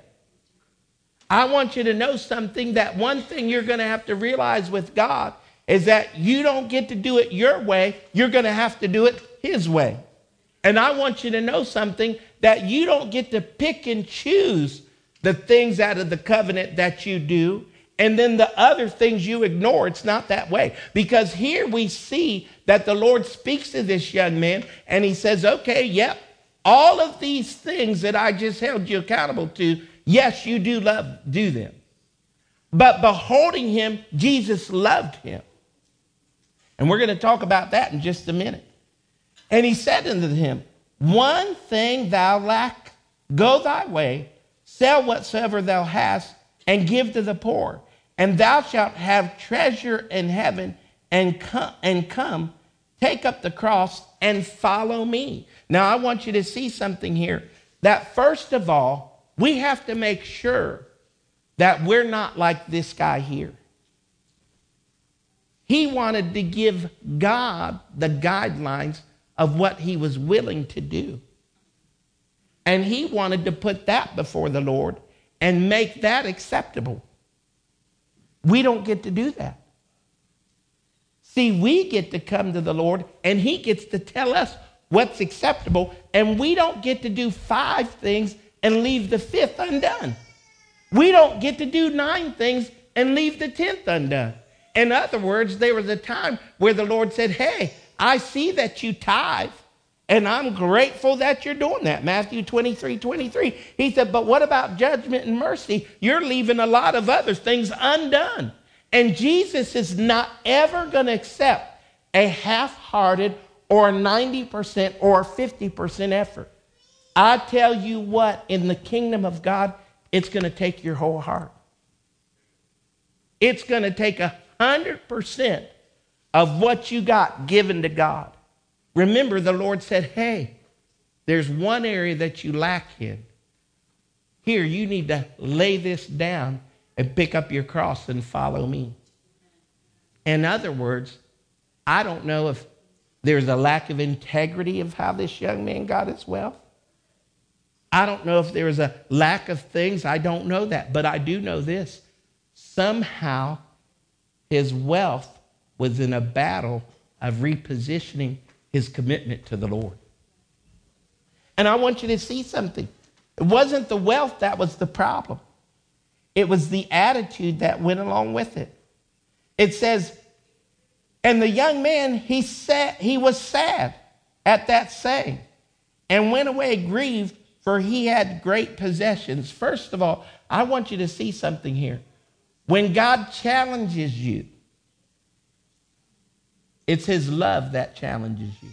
I want you to know something, that one thing you're going to have to realize with God is that you don't get to do it your way. You're going to have to do it his way. And I want you to know something, that you don't get to pick and choose the things out of the covenant that you do, and then the other things you ignore. It's not that way. Because here we see that the Lord speaks to this young man, and he says, okay, yep, all of these things that I just held you accountable to, yes, you do love, do them. But beholding him, Jesus loved him. And we're going to talk about that in just a minute. And he said unto him, one thing thou lack, go thy way, sell whatsoever thou hast, and give to the poor, and thou shalt have treasure in heaven, and come, and come, take up the cross, and follow me. Now, I want you to see something here, that first of all, we have to make sure that we're not like this guy here. He wanted to give God the guidelines of what he was willing to do. And he wanted to put that before the Lord and make that acceptable. We don't get to do that. See, we get to come to the Lord and he gets to tell us what's acceptable, and we don't get to do five things and leave the fifth undone. We don't get to do nine things and leave the tenth undone. In other words, there was a time where the Lord said, hey, I see that you tithe, and I'm grateful that you're doing that. Matthew twenty-three, twenty-three. He said, but what about judgment and mercy? You're leaving a lot of other things undone. And Jesus is not ever going to accept a half-hearted or a ninety percent or fifty percent effort. I tell you what, in the kingdom of God, it's going to take your whole heart. It's going to take a hundred percent of what you got given to God. Remember, the Lord said, hey, there's one area that you lack in. Here, you need to lay this down and pick up your cross and follow me. In other words, I don't know if there's a lack of integrity of how this young man got his wealth. I don't know if there was a lack of things. I don't know that. But I do know this. Somehow, his wealth was in a battle of repositioning his commitment to the Lord. And I want you to see something. It wasn't the wealth that was the problem. It was the attitude that went along with it. It says, and the young man, he said, he was sad at that saying, and went away grieved, for he had great possessions. First of all, I want you to see something here. When God challenges you, it's his love that challenges you.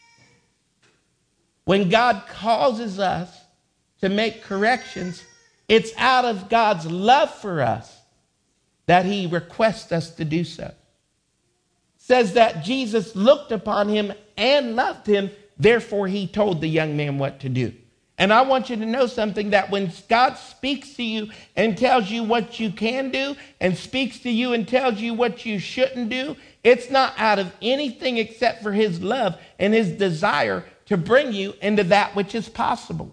When God causes us to make corrections, it's out of God's love for us that he requests us to do so. It says that Jesus looked upon him and loved him. Therefore, he told the young man what to do. And I want you to know something, that when God speaks to you and tells you what you can do and speaks to you and tells you what you shouldn't do, it's not out of anything except for his love and his desire to bring you into that which is possible.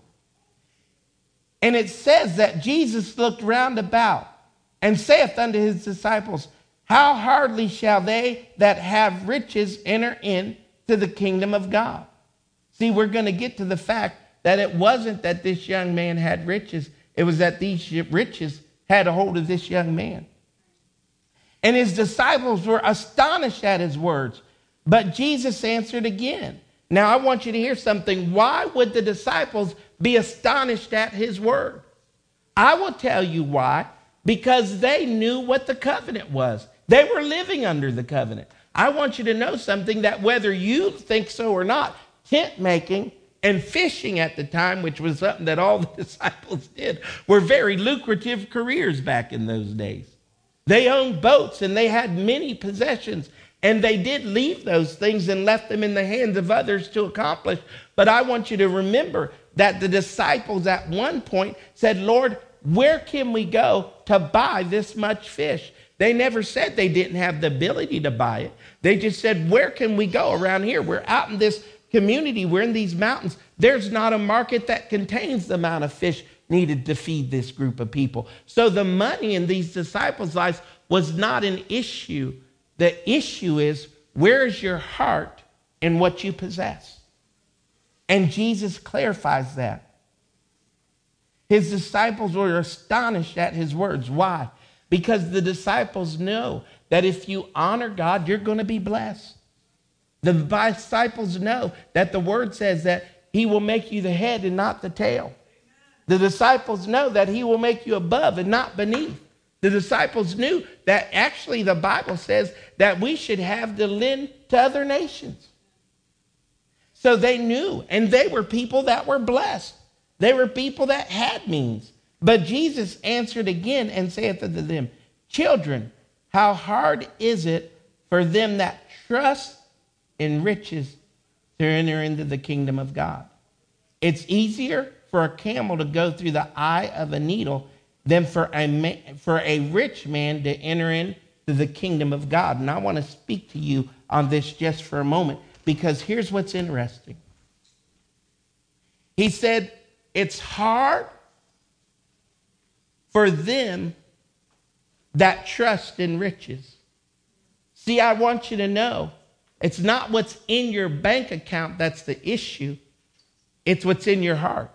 And it says that Jesus looked round about and saith unto his disciples, how hardly shall they that have riches enter into the kingdom of God? See, we're going to get to the fact that it wasn't that this young man had riches. It was that these riches had a hold of this young man. And his disciples were astonished at his words. But Jesus answered again. Now, I want you to hear something. Why would the disciples be astonished at his word? I will tell you why. Because they knew what the covenant was. They were living under the covenant. I want you to know something, that whether you think so or not, tent making and fishing at the time, which was something that all the disciples did, were very lucrative careers back in those days. They owned boats and they had many possessions, and they did leave those things and left them in the hands of others to accomplish. But I want you to remember that the disciples at one point said, Lord, where can we go to buy this much fish? They never said they didn't have the ability to buy it. They just said, where can we go around here? We're out in this community. We're in these mountains. There's not a market that contains the amount of fish needed to feed this group of people. So the money in these disciples' lives was not an issue. The issue is, where is your heart in what you possess? And Jesus clarifies that. His disciples were astonished at his words. Why? Because the disciples know that if you honor God, you're going to be blessed. The disciples know that the word says that he will make you the head and not the tail. The disciples know that he will make you above and not beneath. The disciples knew that actually the Bible says that we should have to lend to other nations. So they knew, and they were people that were blessed. They were people that had means. But Jesus answered again and saith unto them, children, how hard is it for them that trust in riches to enter into the kingdom of God? It's easier for a camel to go through the eye of a needle than for a, man, for a rich man to enter into the kingdom of God. And I want to speak to you on this just for a moment, because here's what's interesting. He said, it's hard for them that trust in riches. See, I want you to know, it's not what's in your bank account that's the issue. It's what's in your heart.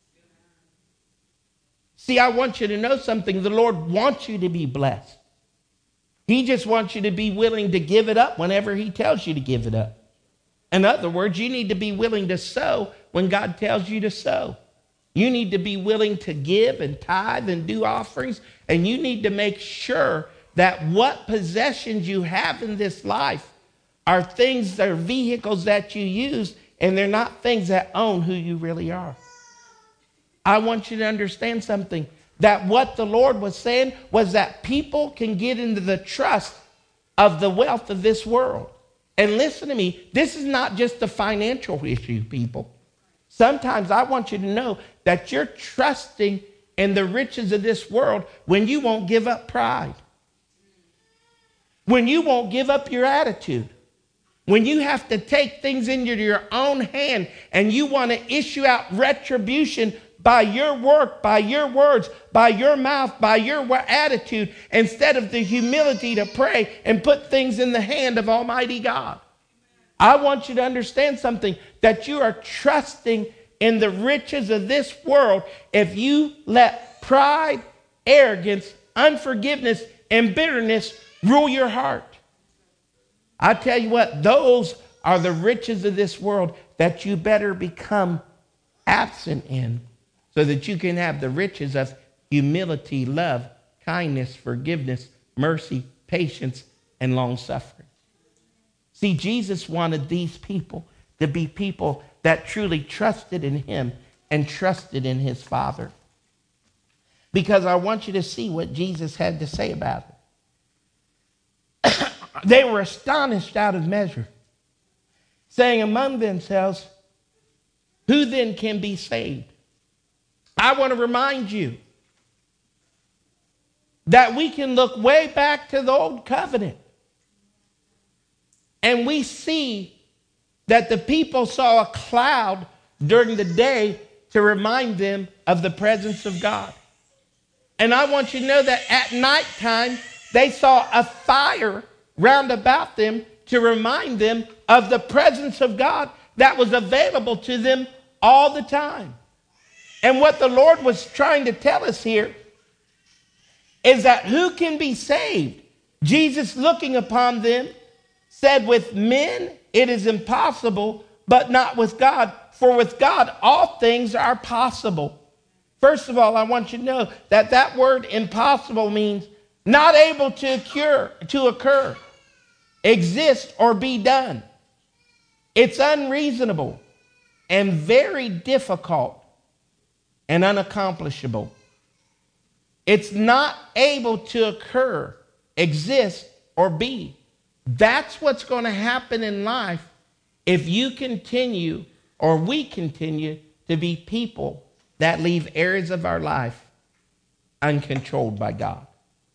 See, I want you to know something. The Lord wants you to be blessed. He just wants you to be willing to give it up whenever he tells you to give it up. In other words, you need to be willing to sow when God tells you to sow. You need to be willing to give and tithe and do offerings. And you need to make sure that what possessions you have in this life are things that are vehicles that you use, and they're not things that own who you really are. I want you to understand something, that what the Lord was saying was that people can get into the trust of the wealth of this world. And listen to me, this is not just a financial issue, people. Sometimes I want you to know that you're trusting in the riches of this world when you won't give up pride, when you won't give up your attitude, when you have to take things into your own hand and you want to issue out retribution by your work, by your words, by your mouth, by your attitude, instead of the humility to pray and put things in the hand of Almighty God. I want you to understand something, that you are trusting in the riches of this world if you let pride, arrogance, unforgiveness, and bitterness rule your heart. I tell you what, those are the riches of this world that you better become absent in, so that you can have the riches of humility, love, kindness, forgiveness, mercy, patience, and long-suffering. See, Jesus wanted these people to be people that truly trusted in him and trusted in his Father. Because I want you to see what Jesus had to say about it. They were astonished out of measure, saying among themselves, Who then can be saved? I want to remind you that we can look way back to the old covenant, and we see that the people saw a cloud during the day to remind them of the presence of God. And I want you to know that at nighttime, they saw a fire round about them to remind them of the presence of God that was available to them all the time. And what the Lord was trying to tell us here is that who can be saved? Jesus, looking upon them, said, with men it is impossible, but not with God. For with God all things are possible. First of all, I want you to know that that word impossible means not able to occur, to occur, exist, or be done. It's unreasonable and very difficult and unaccomplishable. It's not able to occur, exist, or be. That's what's going to happen in life if you continue, or we continue, to be people that leave areas of our life uncontrolled by God.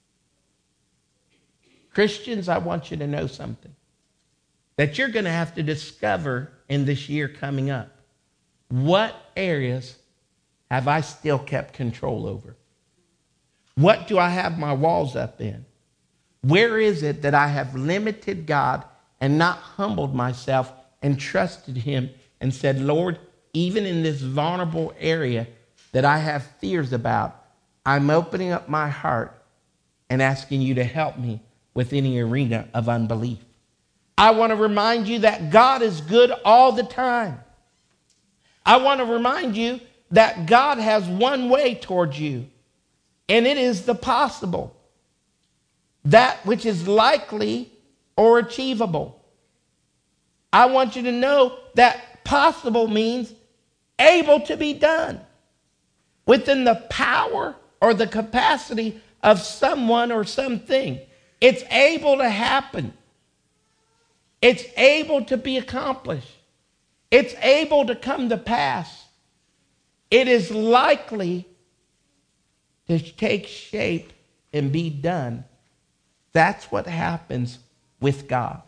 Christians, I want you to know something that you're going to have to discover in this year coming up. What areas have I still kept control over? What do I have my walls up in? Where is it that I have limited God and not humbled myself and trusted him and said, Lord, even in this vulnerable area that I have fears about, I'm opening up my heart and asking you to help me with any arena of unbelief. I want to remind you that God is good all the time. I want to remind you that God has one way towards you, and it is the possible, that which is likely or achievable. I want you to know that possible means able to be done within the power or the capacity of someone or something. It's able to happen. It's able to be accomplished. It's able to come to pass. It is likely to take shape and be done. That's what happens with God.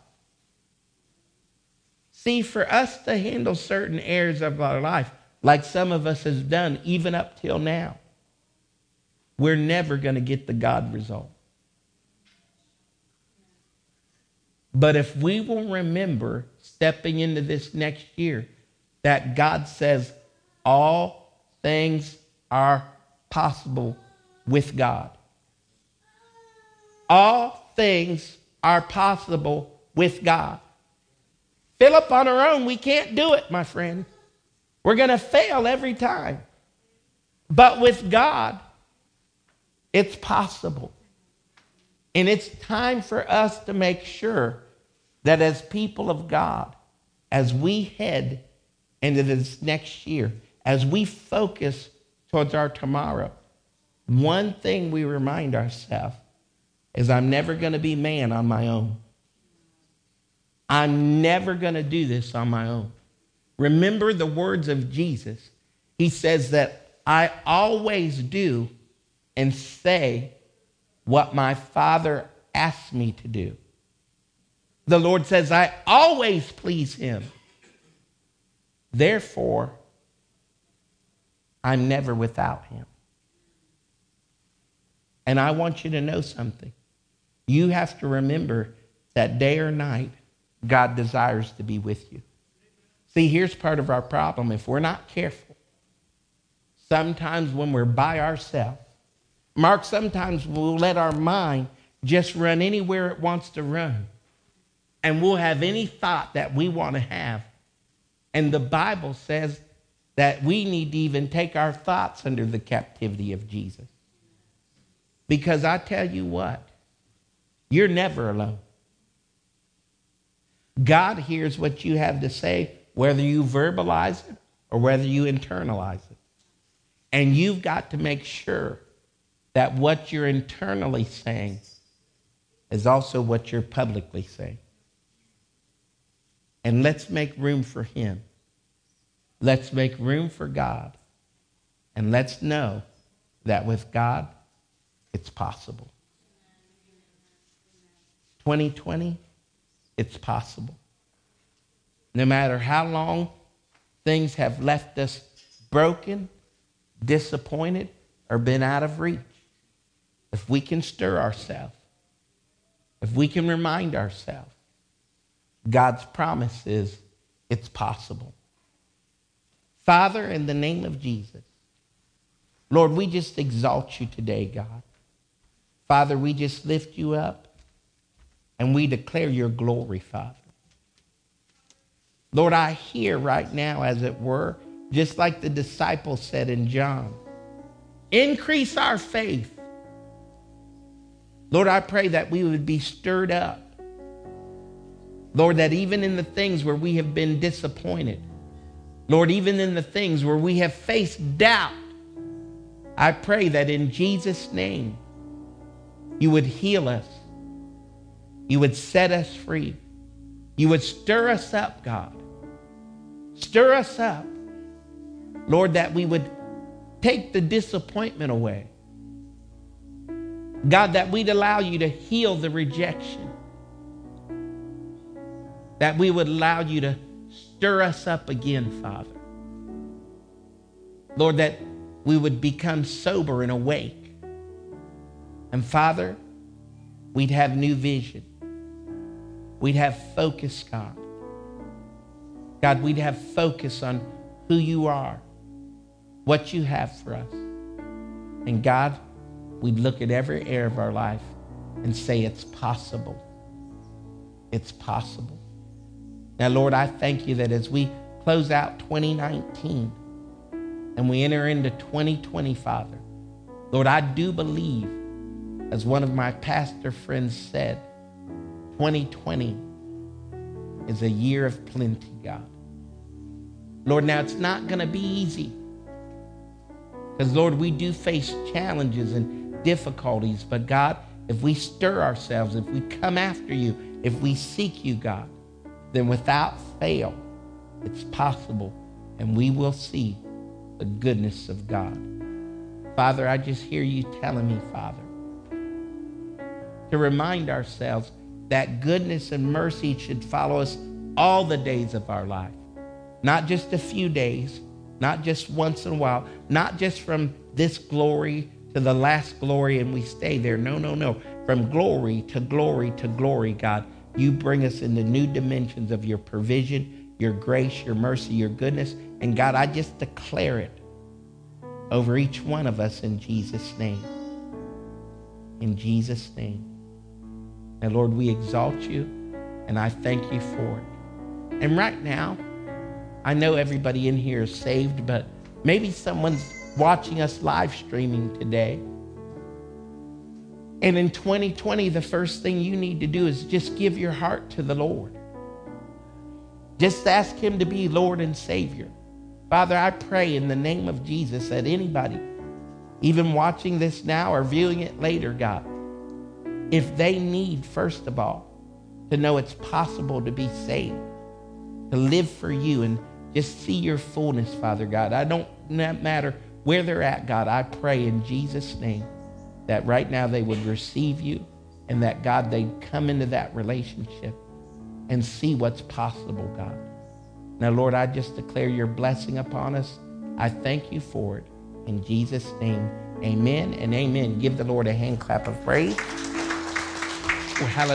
See, for us to handle certain areas of our life, like some of us has done even up till now, we're never going to get the God result. But if we will remember stepping into this next year that God says all things are possible with God. All things are possible with God. Philip, on our own, we can't do it, my friend. We're going to fail every time. But with God, it's possible. And it's time for us to make sure that as people of God, as we head into this next year, as we focus towards our tomorrow, one thing we remind ourselves is I'm never going to be man on my own. I'm never going to do this on my own. Remember the words of Jesus. He says that I always do and say what my Father asks me to do. The Lord says I always please him. Therefore, I'm never without him. And I want you to know something. You have to remember that day or night, God desires to be with you. See, here's part of our problem. If we're not careful, sometimes when we're by ourselves, Mark, sometimes we'll let our mind just run anywhere it wants to run. And we'll have any thought that we want to have. And the Bible says that we need to even take our thoughts under the captivity of Jesus. Because I tell you what, you're never alone. God hears what you have to say, whether you verbalize it or whether you internalize it. And you've got to make sure that what you're internally saying is also what you're publicly saying. And let's make room for him. Let's make room for God. And let's know that with God, it's possible. twenty twenty, it's possible. No matter how long things have left us broken, disappointed, or been out of reach, if we can stir ourselves, if we can remind ourselves, God's promise is it's possible. Father, in the name of Jesus, Lord, we just exalt you today, God. Father, we just lift you up and we declare your glory, Father. Lord, I hear right now, as it were, just like the disciples said in John, increase our faith. Lord, I pray that we would be stirred up. Lord, that even in the things where we have been disappointed, Lord, even in the things where we have faced doubt, I pray that in Jesus' name, you would heal us. You would set us free. You would stir us up, God. Stir us up. Lord, that we would take the disappointment away. God, that we'd allow you to heal the rejection. That we would allow you to stir us up again, Father. Lord, that we would become sober and awake. And Father, we'd have new vision. We'd have focus, God. God, we'd have focus on who you are, what you have for us. And God, we'd look at every area of our life and say, it's possible. It's possible. Now, Lord, I thank you that as we close out twenty nineteen and we enter into twenty twenty, Father, Lord, I do believe, as one of my pastor friends said, twenty twenty is a year of plenty, God. Lord, now it's not going to be easy because, Lord, we do face challenges and difficulties. But, God, if we stir ourselves, if we come after you, if we seek you, God, then without fail, it's possible, and we will see the goodness of God. Father, I just hear you telling me, Father, to remind ourselves that goodness and mercy should follow us all the days of our life. Not just a few days, not just once in a while, not just from this glory to the last glory and we stay there. No, no, no. From glory to glory to glory, God, you bring us into new dimensions of your provision, your grace, your mercy, your goodness. And God, I just declare it over each one of us in Jesus' name. In Jesus' name. And Lord, we exalt you and I thank you for it. And right now, I know everybody in here is saved, but maybe someone's watching us live streaming today. And in twenty twenty, the first thing you need to do is just give your heart to the Lord. Just ask him to be Lord and Savior. Father, I pray in the name of Jesus that anybody, even watching this now or viewing it later, God, if they need, first of all, to know it's possible to be saved, to live for you and just see your fullness, Father God. I don't matter where they're at, God. I pray in Jesus' name that right now they would receive you and that, God, they'd come into that relationship and see what's possible, God. Now, Lord, I just declare your blessing upon us. I thank you for it. In Jesus' name, amen and amen. Give the Lord a hand clap of praise. Oh, hallelujah.